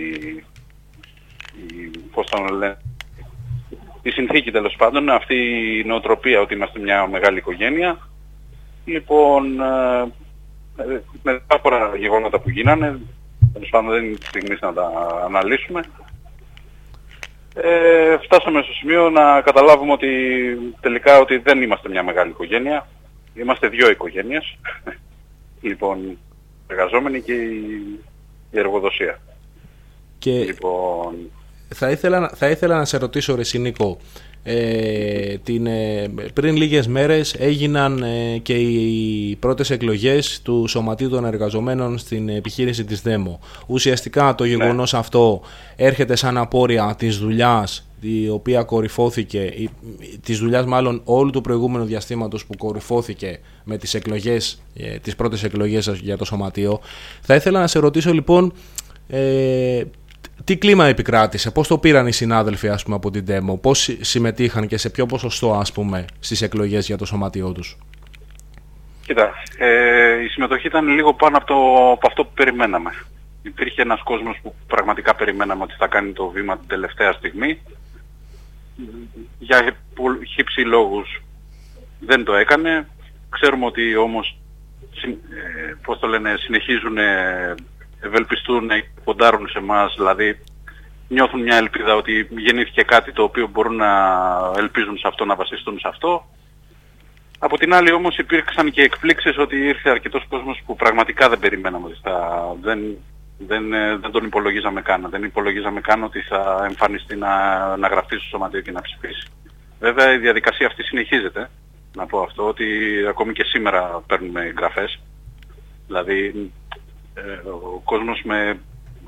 η, πώς το λένε, η συνθήκη τέλος πάντων, αυτή η νοοτροπία ότι είμαστε μια μεγάλη οικογένεια. Λοιπόν, ε, με διάφορα γεγονότα που γίνανε, τέλος πάντων δεν είναι στιγμή να τα αναλύσουμε, ε, φτάσαμε στο σημείο να καταλάβουμε ότι τελικά ότι δεν είμαστε μια μεγάλη οικογένεια, είμαστε δύο οικογένειες, λοιπόν, εργαζόμενοι και η, η εργοδοσία. Και λοιπόν, θα, ήθελα, θα ήθελα να σε ρωτήσω, ρε Νίκο, ε, την, ε, πριν λίγες μέρες έγιναν ε, και οι πρώτες εκλογές του Σωματείου των Εργαζομένων στην επιχείρηση της ΔΕΜΟ. Ουσιαστικά το γεγονός ναι. αυτό έρχεται σαν απόρρια της δουλειάς η οποία κορυφώθηκε, της δουλειάς μάλλον όλου του προηγούμενου διαστήματος που κορυφώθηκε με τις εκλογές, ε, τις πρώτες εκλογές για το Σωματείο. Θα ήθελα να σε ρωτήσω λοιπόν ε, τι κλίμα επικράτησε, πώς το πήραν οι συνάδελφοι ας πούμε, από την ΔΕΜΟ, πώς συμμετείχαν και σε ποιο ποσοστό ας πούμε, στις εκλογές για το Σωματείο τους. Κοίτα, ε, η συμμετοχή ήταν λίγο πάνω από, το, από αυτό που περιμέναμε. Υπήρχε ένας κόσμος που πραγματικά περιμέναμε ότι θα κάνει το βήμα την τελευταία στιγμή. Για χύψη λόγους δεν το έκανε. Ξέρουμε ότι όμως ε, πώς το λένε, συνεχίζουν, ευελπιστούν, ποντάρουν σε εμάς, δηλαδή νιώθουν μια ελπίδα ότι γεννήθηκε κάτι το οποίο μπορούν να ελπίζουν σε αυτό, να βασιστούν σε αυτό. Από την άλλη όμως υπήρξαν και εκπλήξεις ότι ήρθε αρκετός κόσμος που πραγματικά δεν περιμέναμε ότι θα... Δεν, δεν, δεν τον υπολογίζαμε καν. Δεν υπολογίζαμε καν ότι θα εμφανιστεί να, να γραφτεί στο Σωματείο και να ψηφίσει. Βέβαια η διαδικασία αυτή συνεχίζεται. Να πω αυτό, ότι ακόμη και σήμερα παίρνουμε εγγραφές. Δηλαδή ε, ο κόσμος με,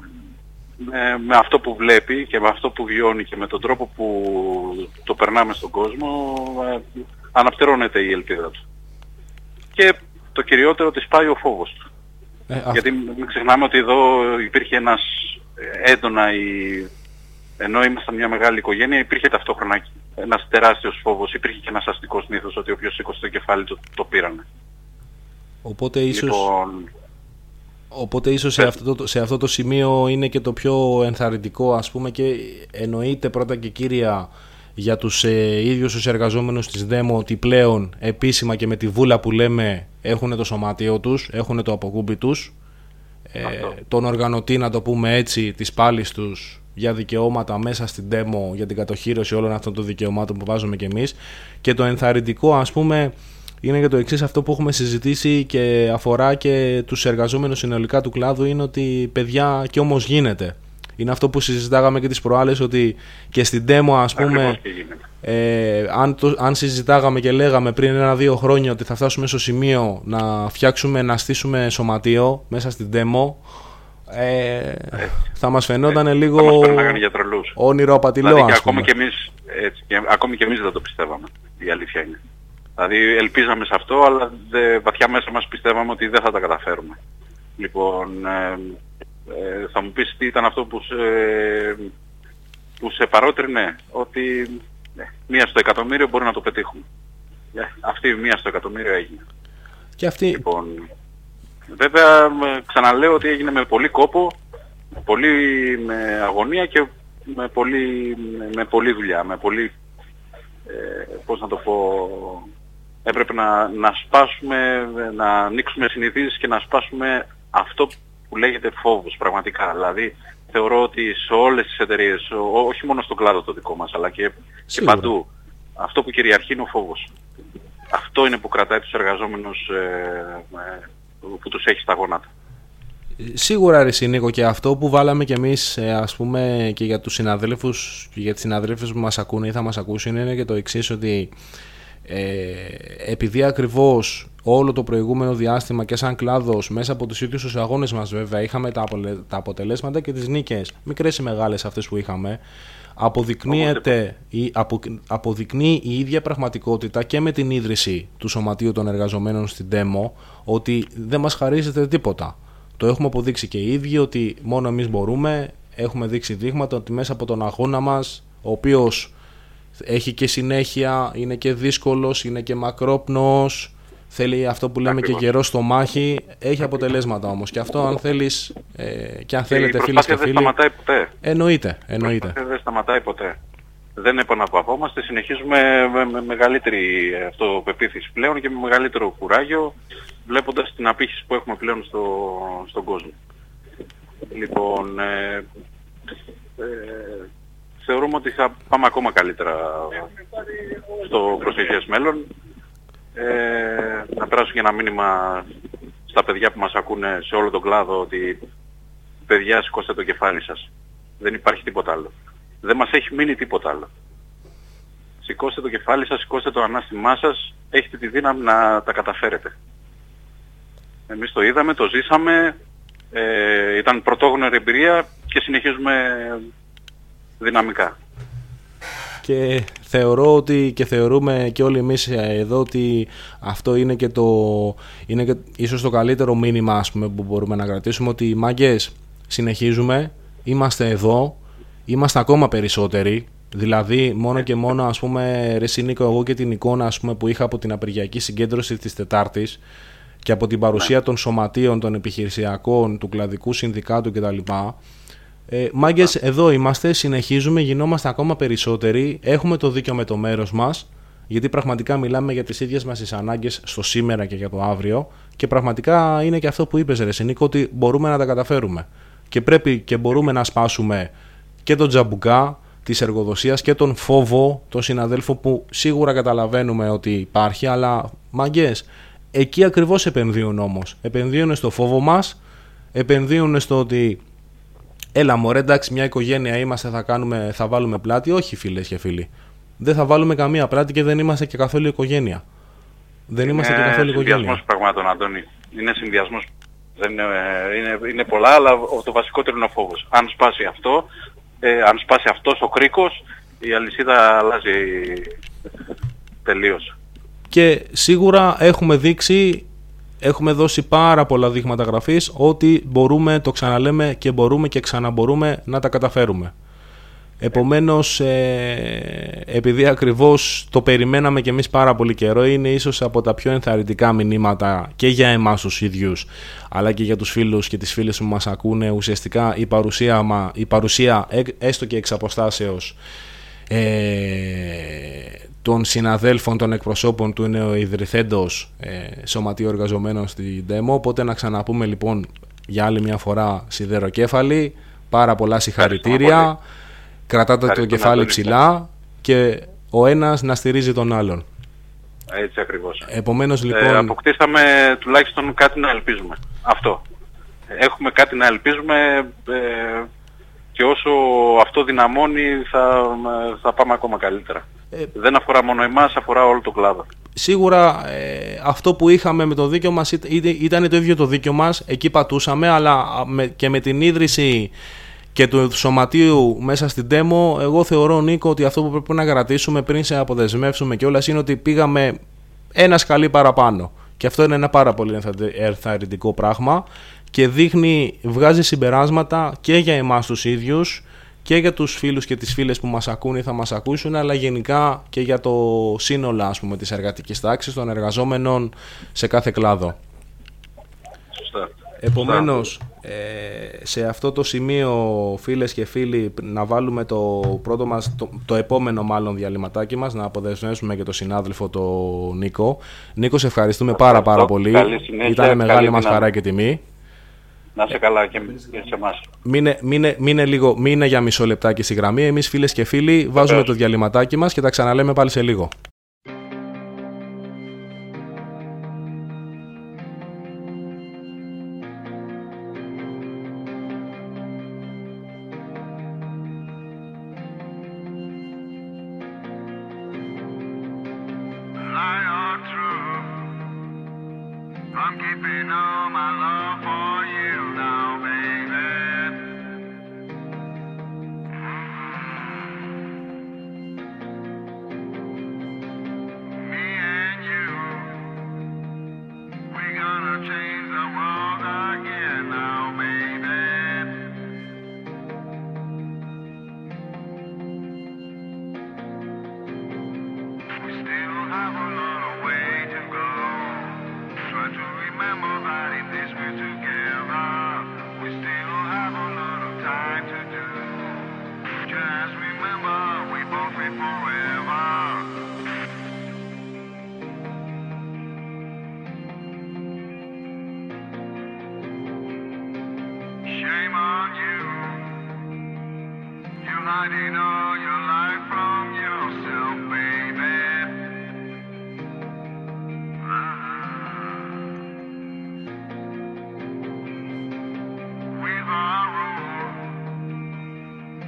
με, με αυτό που βλέπει και με αυτό που βιώνει και με τον τρόπο που το περνάμε στον κόσμο ε, αναπτερώνεται η ελπίδα του. Και το κυριότερο της πάει ο φόβος του. Ε, Γιατί μην ξεχνάμε ότι εδώ υπήρχε ένας έντονα, η... ενώ ήμασταν μια μεγάλη οικογένεια, υπήρχε ταυτόχρονα ένας τεράστιος φόβος, υπήρχε και ένας αστικός μύθος ότι όποιος σήκωσε το κεφάλι του το πήρανε. Οπότε ίσως, λοιπόν... Οπότε ίσως σε, αυτό το, σε αυτό το σημείο είναι και το πιο ενθαρρυντικό ας πούμε, και εννοείται πρώτα και κύρια για τους ε, ίδιους τους εργαζόμενους της ΔΕΜΟ ότι πλέον επίσημα και με τη βούλα που λέμε έχουν το σωματείο τους, έχουν το αποκούμπι τους, ε, τον οργανωτή να το πούμε έτσι της πάλης τους για δικαιώματα μέσα στην ΔΕΜΟ, για την κατοχύρωση όλων αυτών των δικαιωμάτων που βάζουμε κι εμείς, και το ενθαρρυντικό ας πούμε είναι για το εξής, αυτό που έχουμε συζητήσει και αφορά και τους εργαζόμενους συνολικά του κλάδου, είναι ότι παιδιά κι όμως γίνεται. Είναι αυτό που συζητάγαμε και τις προάλλες, ότι και στην ΔΕΜΟ ας πούμε ε, αν, το, αν συζητάγαμε και λέγαμε πριν ένα-δύο χρόνια ότι θα φτάσουμε στο σημείο να φτιάξουμε, να στήσουμε σωματείο μέσα στην ΔΕΜΟ, ε, θα μας φαινόταν ε, λίγο όνειρο απατηλό δηλαδή, ας πούμε. Ακόμη και, εμείς, έτσι, και, ακόμη και εμείς δεν το πιστεύαμε, η αλήθεια είναι. Δηλαδή ελπίζαμε σε αυτό, αλλά δε, βαθιά μέσα μας πιστεύαμε ότι δεν θα τα καταφέρουμε. Λοιπόν, ε, ε, θα μου πεις τι ήταν αυτό που σε, που σε παρότρινε, ότι ε, μία στο εκατομμύριο μπορεί να το πετύχουμε. Ε, αυτή η μία στο εκατομμύριο έγινε. Και αυτή... Λοιπόν, βέβαια ξαναλέω ότι έγινε με πολύ κόπο, με πολύ με αγωνία και με πολύ, με πολύ δουλειά, με πολύ, ε, πώς να το πω... Έπρεπε να, να σπάσουμε, να ανοίξουμε συνηθίσεις και να σπάσουμε αυτό που λέγεται φόβος πραγματικά. Δηλαδή θεωρώ ότι σε όλες τις εταιρείες, ό, όχι μόνο στον κλάδο το δικό μας, αλλά και, και παντού, αυτό που κυριαρχεί είναι ο φόβος. Αυτό είναι που κρατάει τους εργαζόμενους, ε, ε, που τους έχει στα γόνατα. Σίγουρα ρε Νίκο, και αυτό που βάλαμε κι εμείς ας πούμε και για τους συναδέλφους και για τις συναδέλφες που μας ακούνε ή θα μας ακούσουν, είναι και το εξής, ότι Ε, επειδή ακριβώς όλο το προηγούμενο διάστημα και σαν κλάδος μέσα από τους ίδιους τους αγώνες μας βέβαια είχαμε τα, απολε... τα αποτελέσματα και τις νίκες, μικρές ή μεγάλες αυτές που είχαμε, αποδεικνύεται, η... απο... αποδεικνύει η ίδια πραγματικότητα και με την ίδρυση του Σωματείου των Εργαζομένων στην ΔΕΜΟ ότι δεν μας χαρίζεται τίποτα. Το έχουμε αποδείξει και οι ίδιοι ότι μόνο εμείς μπορούμε, έχουμε δείξει δείγματα ότι μέσα από τον αγώνα μας, ο οποίος έχει και συνέχεια, είναι και δύσκολος, είναι και μακρόπνοος, θέλει αυτό που λέμε Ακριβώς. και καιρό στο μάχη, έχει αποτελέσματα όμως. Και αυτό αν θέλεις ε, και αν και θέλετε φίλες και φίλοι, δεν σταματάει ποτέ. Εννοείται, εννοείται. Η προσπάθεια δεν σταματάει ποτέ. Δεν επαναπαυόμαστε, συνεχίζουμε με, με μεγαλύτερη αυτοπεποίθηση πλέον και με μεγαλύτερο κουράγιο, βλέποντας την απήχηση που έχουμε πλέον στο, στον κόσμο. Λοιπόν, ε, ε, θεωρούμε ότι θα πάμε ακόμα καλύτερα στο προσεχές μέλλον. Ε, να περάσω και ένα μήνυμα στα παιδιά που μας ακούνε σε όλο τον κλάδο ότι παιδιά, σηκώστε το κεφάλι σας. Δεν υπάρχει τίποτα άλλο. Δεν μας έχει μείνει τίποτα άλλο. Σηκώστε το κεφάλι σας, σηκώστε το ανάστημά σας, έχετε τη δύναμη να τα καταφέρετε. Εμείς το είδαμε, το ζήσαμε, ε, ήταν πρωτόγνωρη εμπειρία και συνεχίζουμε δυναμικά. Και θεωρώ ότι και θεωρούμε και όλοι εμείς εδώ ότι αυτό είναι και το είναι και ίσως το καλύτερο μήνυμα, ας πούμε, που μπορούμε να κρατήσουμε, ότι μάγκες, συνεχίζουμε, είμαστε εδώ, είμαστε ακόμα περισσότεροι. Δηλαδή μόνο και μόνο, ας πούμε, ρε Νίκο, εγώ και την εικόνα, ας πούμε, που είχα από την απεργιακή συγκέντρωση της Τετάρτης και από την παρουσία των σωματείων, των επιχειρησιακών, του κλαδικού συνδικάτου κτλ. Ε, μάγκες, εδώ είμαστε, συνεχίζουμε, γινόμαστε ακόμα περισσότεροι, έχουμε το δίκιο με το μέρος μας, γιατί πραγματικά μιλάμε για τις ίδιες μας τις ανάγκες στο σήμερα και για το αύριο, και πραγματικά είναι και αυτό που είπες, ρε Νίκο, ότι μπορούμε να τα καταφέρουμε και πρέπει και μπορούμε να σπάσουμε και τον τζαμπουκά της εργοδοσίας και τον φόβο των συναδέλφων, που σίγουρα καταλαβαίνουμε ότι υπάρχει, αλλά μάγκες, εκεί ακριβώς επενδύουν όμως. Επενδύουν στο φόβο μας, επενδύουν στο ότι έλα μωρέ, εντάξει, μια οικογένεια είμαστε, θα, κάνουμε, θα βάλουμε πλάτη. Όχι, φίλες και φίλοι. Δεν θα βάλουμε καμία πλάτη και δεν είμαστε και καθόλου οικογένεια. Δεν είμαστε είναι και καθόλου οικογένεια. Είναι συνδυασμός πραγμάτων, Αντώνη. Είναι συνδυασμός. Δεν είναι, είναι, είναι πολλά, αλλά το βασικότερο είναι ο φόβος. Αν σπάσει αυτό, ε, αν σπάσει αυτός ο κρίκος, η αλυσίδα αλλάζει τελείως. Και σίγουρα έχουμε δείξει, έχουμε δώσει πάρα πολλά δείγματα γραφής ότι μπορούμε, το ξαναλέμε, και μπορούμε και ξαναμπορούμε να τα καταφέρουμε. Επομένως, ε, επειδή ακριβώς το περιμέναμε και εμείς πάρα πολύ καιρό, είναι ίσως από τα πιο ενθαρρυντικά μηνύματα και για εμάς τους ίδιους, αλλά και για τους φίλους και τις φίλες που μας ακούνε, ουσιαστικά η παρουσία, η παρουσία έστω και εξ αποστάσεως, ε, των συναδέλφων, των εκπροσώπων του νεοειδρυθέντος ε, Σωματείου Εργαζομένων στην ΔΕΜΟ. Οπότε να ξαναπούμε λοιπόν για άλλη μια φορά σιδεροκέφαλοι, πάρα πολλά συγχαρητήρια, κρατάτε το κεφάλι ψηλά και ο ένας να στηρίζει τον άλλον. Έτσι ακριβώς. Επομένως λοιπόν... Ε, αποκτήσαμε τουλάχιστον κάτι να ελπίζουμε. Αυτό. Έχουμε κάτι να ελπίζουμε ε, και όσο αυτό δυναμώνει θα, θα πάμε ακόμα καλύτερα. Ε, Δεν αφορά μόνο εμάς, αφορά όλο το κλάδο. Σίγουρα ε, αυτό που είχαμε με το δίκαιο μας ήταν το ίδιο το δίκαιο μας, εκεί πατούσαμε, αλλά με, και με την ίδρυση και του σωματείου μέσα στην ΔΕΜΟ, εγώ θεωρώ, Νίκο, ότι αυτό που πρέπει να κρατήσουμε πριν σε αποδεσμεύσουμε κιόλας είναι ότι πήγαμε ένα σκαλί παραπάνω. Και αυτό είναι ένα πάρα πολύ ενθαρρυντικό πράγμα και δείχνει, βγάζει συμπεράσματα και για εμάς τους ίδιους και για τους φίλους και τις φίλες που μας ακούν ή θα μας ακούσουν, αλλά γενικά και για το σύνολο, ας πούμε, της εργατικής τάξης, των εργαζόμενων σε κάθε κλάδο. Σωστά. Επομένως, ε, σε αυτό το σημείο, φίλες και φίλοι, να βάλουμε το πρώτο μας, το, το επόμενο μάλλον διαλυματάκι μας, να αποδεσμεύσουμε και τον συνάδελφο τον Νίκο. Νίκο, σε ευχαριστούμε πάρα πάρα πολύ. Ήταν μεγάλη μας χαρά και τιμή. Να είσαι καλά και σε εμάς. Μείνε, μείνε, μείνε, λίγο, μείνε για μισό λεπτάκι στη γραμμή. Εμείς, φίλες και φίλοι, βάζουμε το διαλυματάκι μας και τα ξαναλέμε πάλι σε λίγο. We can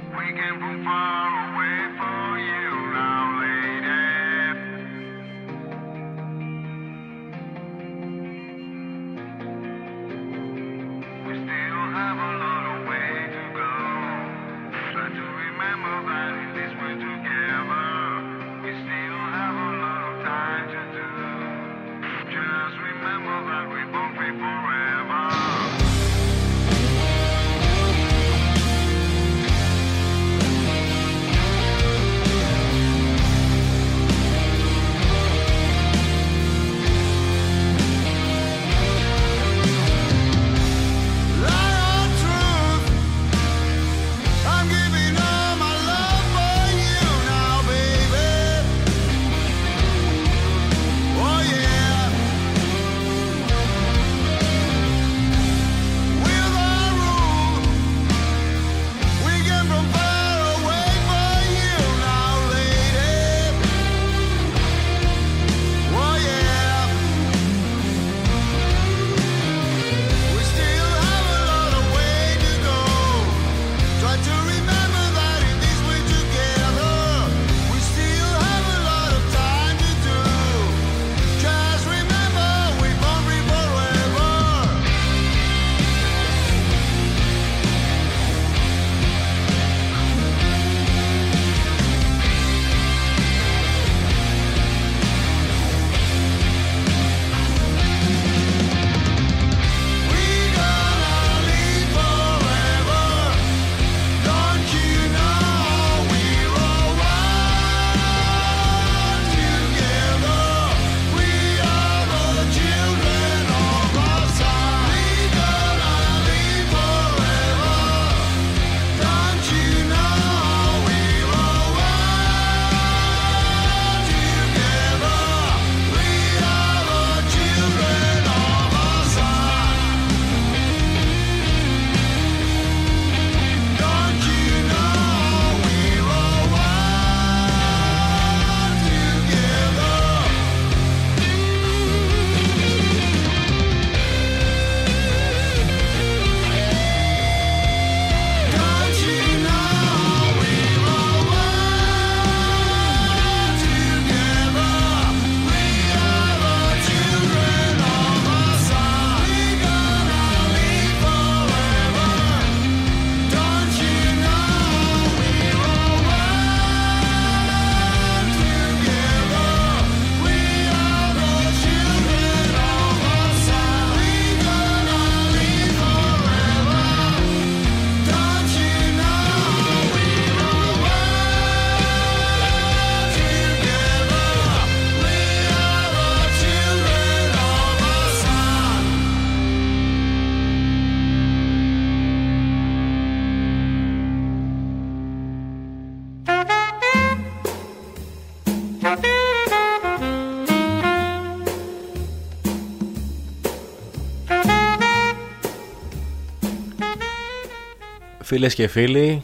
Φίλες και φίλοι,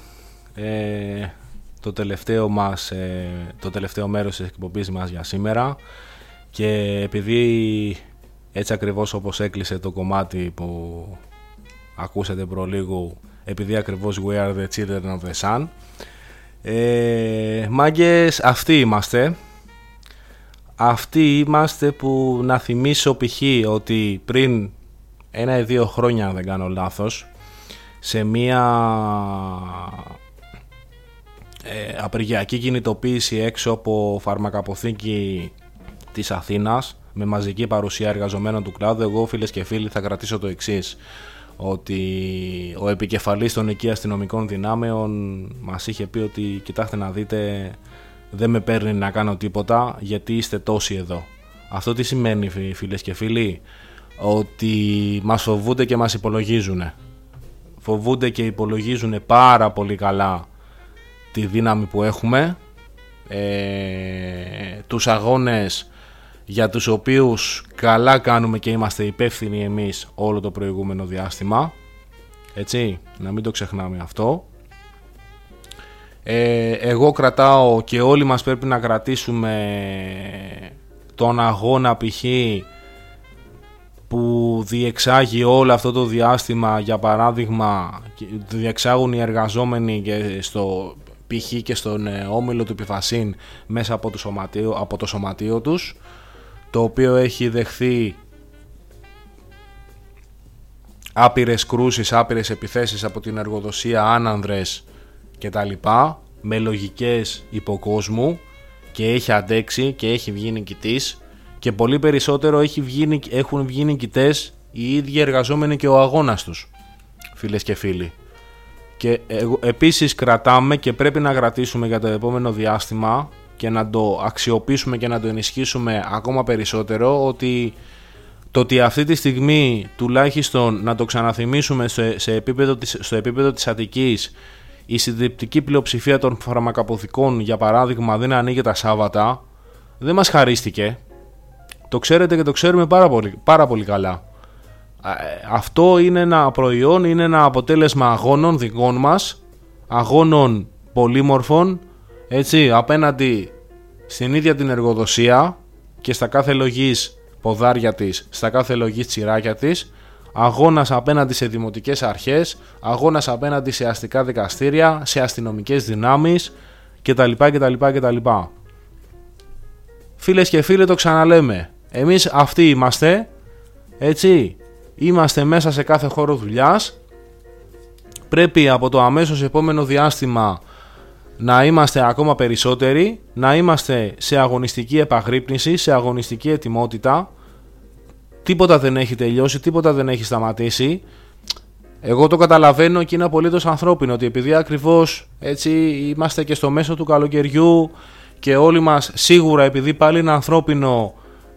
ε, το, τελευταίο μας, ε, το τελευταίο μέρος της εκπομπής μας για σήμερα, και επειδή έτσι ακριβώς όπως έκλεισε το κομμάτι που ακούσατε προλίγου, επειδή ακριβώς We are the children of the sun, ε, μάγκες, αυτοί είμαστε. Αυτοί είμαστε που, να θυμίσω π.χ. ότι πριν ένα ή δύο χρόνια, αν δεν κάνω λάθος, σε μια ε, απεργιακή κινητοποίηση έξω από φαρμακαποθήκη της Αθήνας, με μαζική παρουσία εργαζομένων του κλάδου, εγώ, φίλες και φίλοι, θα κρατήσω το εξής, ότι ο επικεφαλής των εκεί αστυνομικών δυνάμεων μας είχε πει ότι κοιτάξτε να δείτε, δεν με παίρνει να κάνω τίποτα γιατί είστε τόσοι εδώ. Αυτό τι σημαίνει, φίλες και φίλοι? Ότι μας φοβούνται και μας υπολογίζουν. Φοβούνται και υπολογίζουν πάρα πολύ καλά τη δύναμη που έχουμε, ε, τους αγώνες για τους οποίους καλά κάνουμε και είμαστε υπεύθυνοι εμείς όλο το προηγούμενο διάστημα, έτσι, να μην το ξεχνάμε αυτό. ε, εγώ κρατάω και όλοι μας πρέπει να κρατήσουμε τον αγώνα π.χ. που διεξάγει όλο αυτό το διάστημα, για παράδειγμα διεξάγουν οι εργαζόμενοι και στο π.χ. και στον ε, όμιλο του Πιφασίν μέσα από το, σωματείο, από το σωματείο τους, το οποίο έχει δεχθεί άπειρες κρούσεις, άπειρες επιθέσεις από την εργοδοσία, άνανδρες κτλ, με λογικές υποκόσμου, και έχει αντέξει και έχει βγει νικητής, και πολύ περισσότερο έχει βγει, έχουν βγει νικητές οι ίδιοι εργαζόμενοι και ο αγώνας τους, φίλες και φίλοι. Και επίσης κρατάμε και πρέπει να κρατήσουμε για το επόμενο διάστημα και να το αξιοποιήσουμε και να το ενισχύσουμε ακόμα περισσότερο, ότι το ότι αυτή τη στιγμή τουλάχιστον να το ξαναθυμίσουμε σε, σε επίπεδο της, στο επίπεδο της Αττικής, η συντριπτική πλειοψηφία των φαρμακαποθηκών, για παράδειγμα, δεν ανοίγει τα Σάββατα, δεν μας χαρίστηκε. Το ξέρετε και το ξέρουμε πάρα πολύ, πάρα πολύ καλά. Αυτό είναι ένα προϊόν, είναι ένα αποτέλεσμα αγώνων δικών μας, αγώνων πολύμορφων, έτσι, απέναντι στην ίδια την εργοδοσία και στα κάθε λογής ποδάρια της, στα κάθε λογής τσιράκια της, αγώνας απέναντι σε δημοτικές αρχές, αγώνας απέναντι σε αστικά δικαστήρια, σε αστυνομικές δυνάμεις κτλ. κτλ, κτλ. Φίλες και φίλοι, το ξαναλέμε, εμείς αυτοί είμαστε, έτσι, είμαστε μέσα σε κάθε χώρο δουλειάς. Πρέπει από το αμέσως επόμενο διάστημα να είμαστε ακόμα περισσότεροι, να είμαστε σε αγωνιστική επαγρύπνηση, σε αγωνιστική ετοιμότητα. Τίποτα δεν έχει τελειώσει, τίποτα δεν έχει σταματήσει. Εγώ το καταλαβαίνω και είναι απολύτως ανθρώπινο, ότι επειδή ακριβώς έτσι είμαστε και στο μέσο του καλοκαιριού και όλοι μας σίγουρα, επειδή πάλι είναι ανθρώπινο,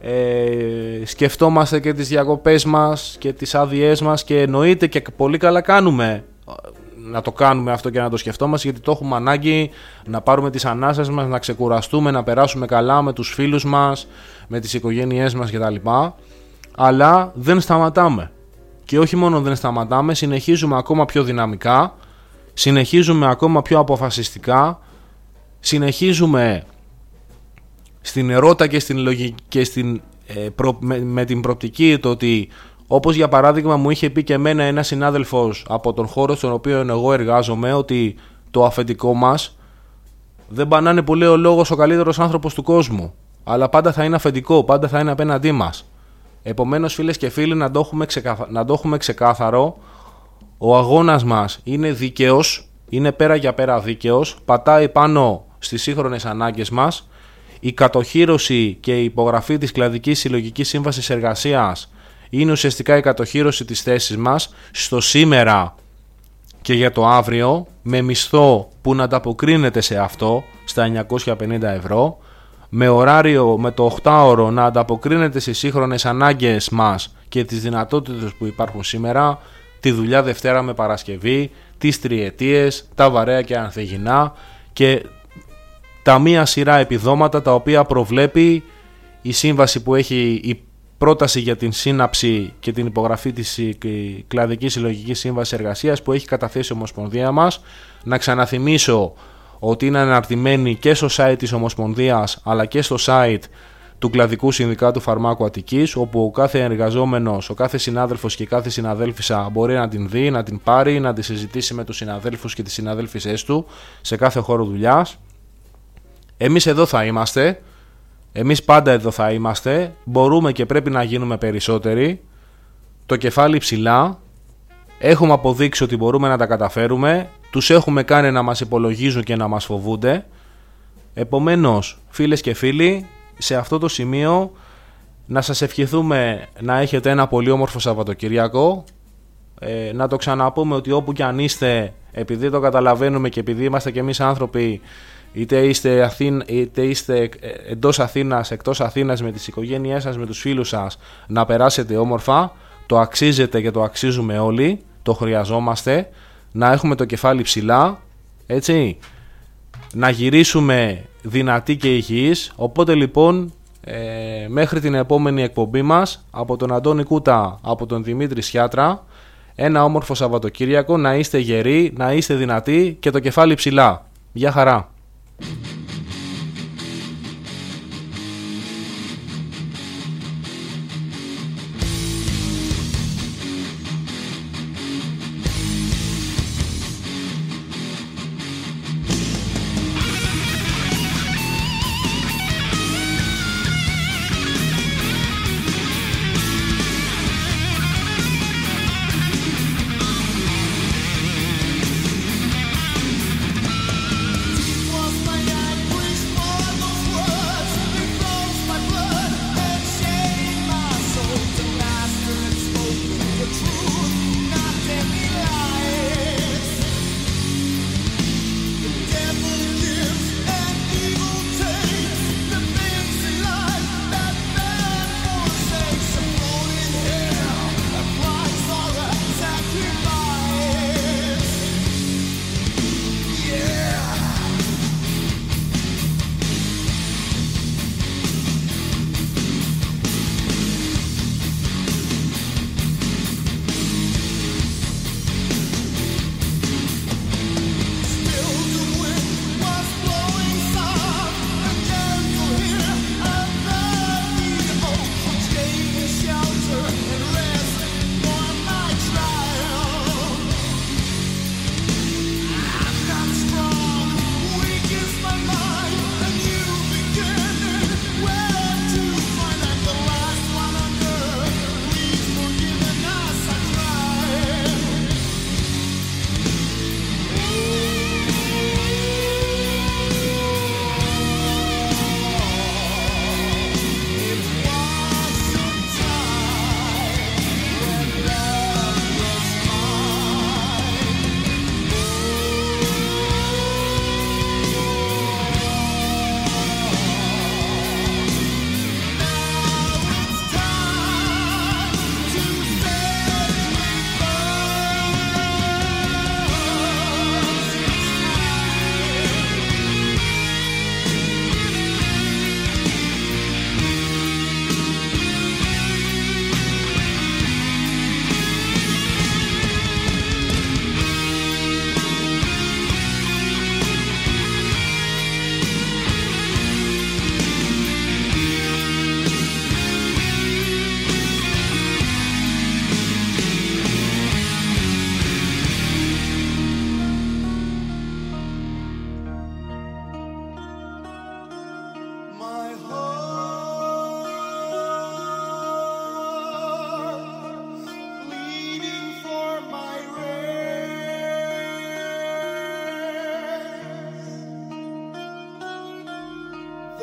ε, σκεφτόμαστε και τις διακοπές μας και τις άδειές μας, και εννοείται και πολύ καλά κάνουμε να το κάνουμε αυτό και να το σκεφτόμαστε, γιατί το έχουμε ανάγκη να πάρουμε τις ανάσες μας, να ξεκουραστούμε, να περάσουμε καλά με τους φίλους μας, με τις οικογένειές μας κτλ. Αλλά δεν σταματάμε. Και όχι μόνο δεν σταματάμε, συνεχίζουμε ακόμα πιο δυναμικά, συνεχίζουμε ακόμα πιο αποφασιστικά, συνεχίζουμε στην ερώτα και στην λογική και στην, ε, προ, με, με την προοπτική το ότι, όπως για παράδειγμα μου είχε πει και εμένα ένας συνάδελφος από τον χώρο στον οποίο εγώ εργάζομαι, ότι το αφεντικό μας δεν πανάνε που λέει ο λόγος ο καλύτερος άνθρωπος του κόσμου, αλλά πάντα θα είναι αφεντικό, πάντα θα είναι απέναντί μας. Επομένως, φίλες και φίλοι, να το έχουμε, ξεκαθα... να το έχουμε ξεκάθαρο, ο αγώνας μας είναι δίκαιος, είναι πέρα για πέρα δίκαιος, πατάει πάνω στις σύγχρονες ανάγκες μας. Η κατοχύρωση και η υπογραφή της Κλαδικής Συλλογικής Σύμβασης Εργασίας είναι ουσιαστικά η κατοχύρωση της θέσης μας στο σήμερα και για το αύριο, με μισθό που να ανταποκρίνεται σε αυτό, στα εννιακόσια πενήντα ευρώ, με ωράριο, με το οκτάωρο να ανταποκρίνεται στις σύγχρονες ανάγκες μας και τις δυνατότητες που υπάρχουν σήμερα, τη δουλειά Δευτέρα με Παρασκευή, τις τριετίες, τα βαρέα και ανθεγεινά και τα μία σειρά επιδόματα τα οποία προβλέπει η σύμβαση που έχει, η πρόταση για την σύναψη και την υπογραφή της Κλαδικής Συλλογικής Σύμβασης Εργασίας που έχει καταθέσει η Ομοσπονδία μας. Να ξαναθυμίσω ότι είναι αναρτημένη και στο site της Ομοσπονδίας αλλά και στο site του Κλαδικού Συνδικάτου Φαρμάκου Αττικής, όπου ο κάθε εργαζόμενος, ο κάθε συνάδελφος και κάθε συναδέλφισσα μπορεί να την δει, να την πάρει, να τη συζητήσει με τους συναδέλφους και τις συναδέλφισές του σε κάθε χώρο δουλειάς. Εμείς εδώ θα είμαστε, εμείς πάντα εδώ θα είμαστε, μπορούμε και πρέπει να γίνουμε περισσότεροι, το κεφάλι ψηλά, έχουμε αποδείξει ότι μπορούμε να τα καταφέρουμε, τους έχουμε κάνει να μας υπολογίζουν και να μας φοβούνται. Επομένως, φίλες και φίλοι, σε αυτό το σημείο να σας ευχηθούμε να έχετε ένα πολύ όμορφο Σαββατοκύριακο, ε, να το ξαναπούμε ότι όπου κι αν είστε, επειδή το καταλαβαίνουμε και επειδή είμαστε κι εμείς άνθρωποι, είτε είστε, Αθήνα, είτε είστε εντός Αθήνας, εκτός Αθήνας, με τις οικογένειές σας, με τους φίλους σας, να περάσετε όμορφα, το αξίζετε και το αξίζουμε όλοι, το χρειαζόμαστε, να έχουμε το κεφάλι ψηλά, έτσι, να γυρίσουμε δυνατοί και υγιείς. Οπότε λοιπόν, ε, μέχρι την επόμενη εκπομπή μας, από τον Αντώνη Κούτα, από τον Δημήτρη Σιάτρα, ένα όμορφο Σαββατοκύριακο, να είστε γεροί, να είστε δυνατοί και το κεφάλι ψηλά. Γεια χαρά.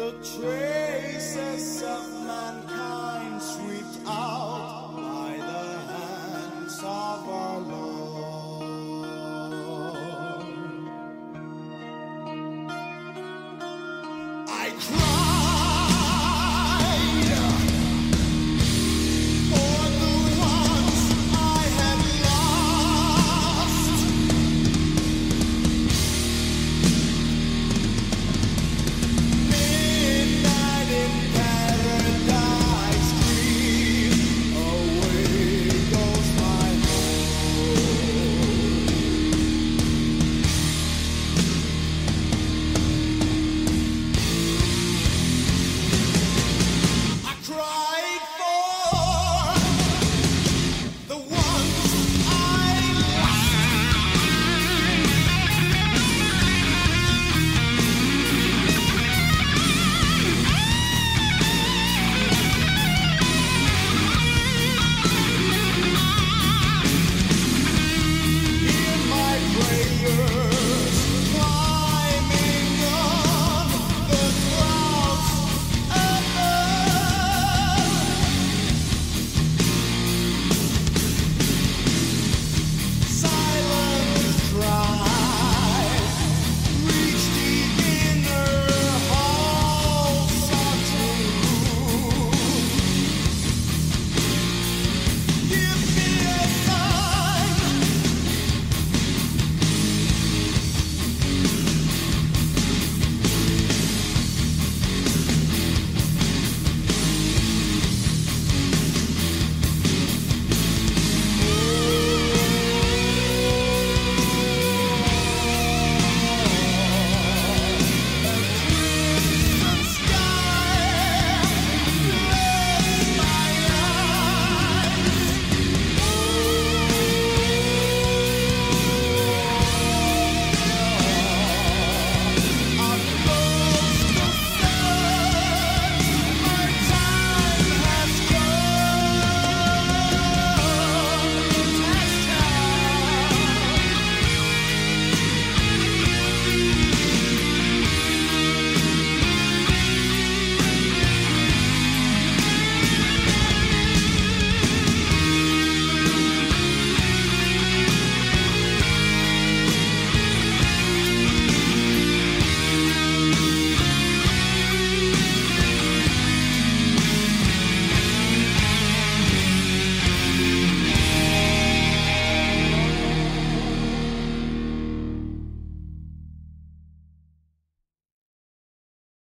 The traces of mankind swept out by the hands of our Lord. I cry.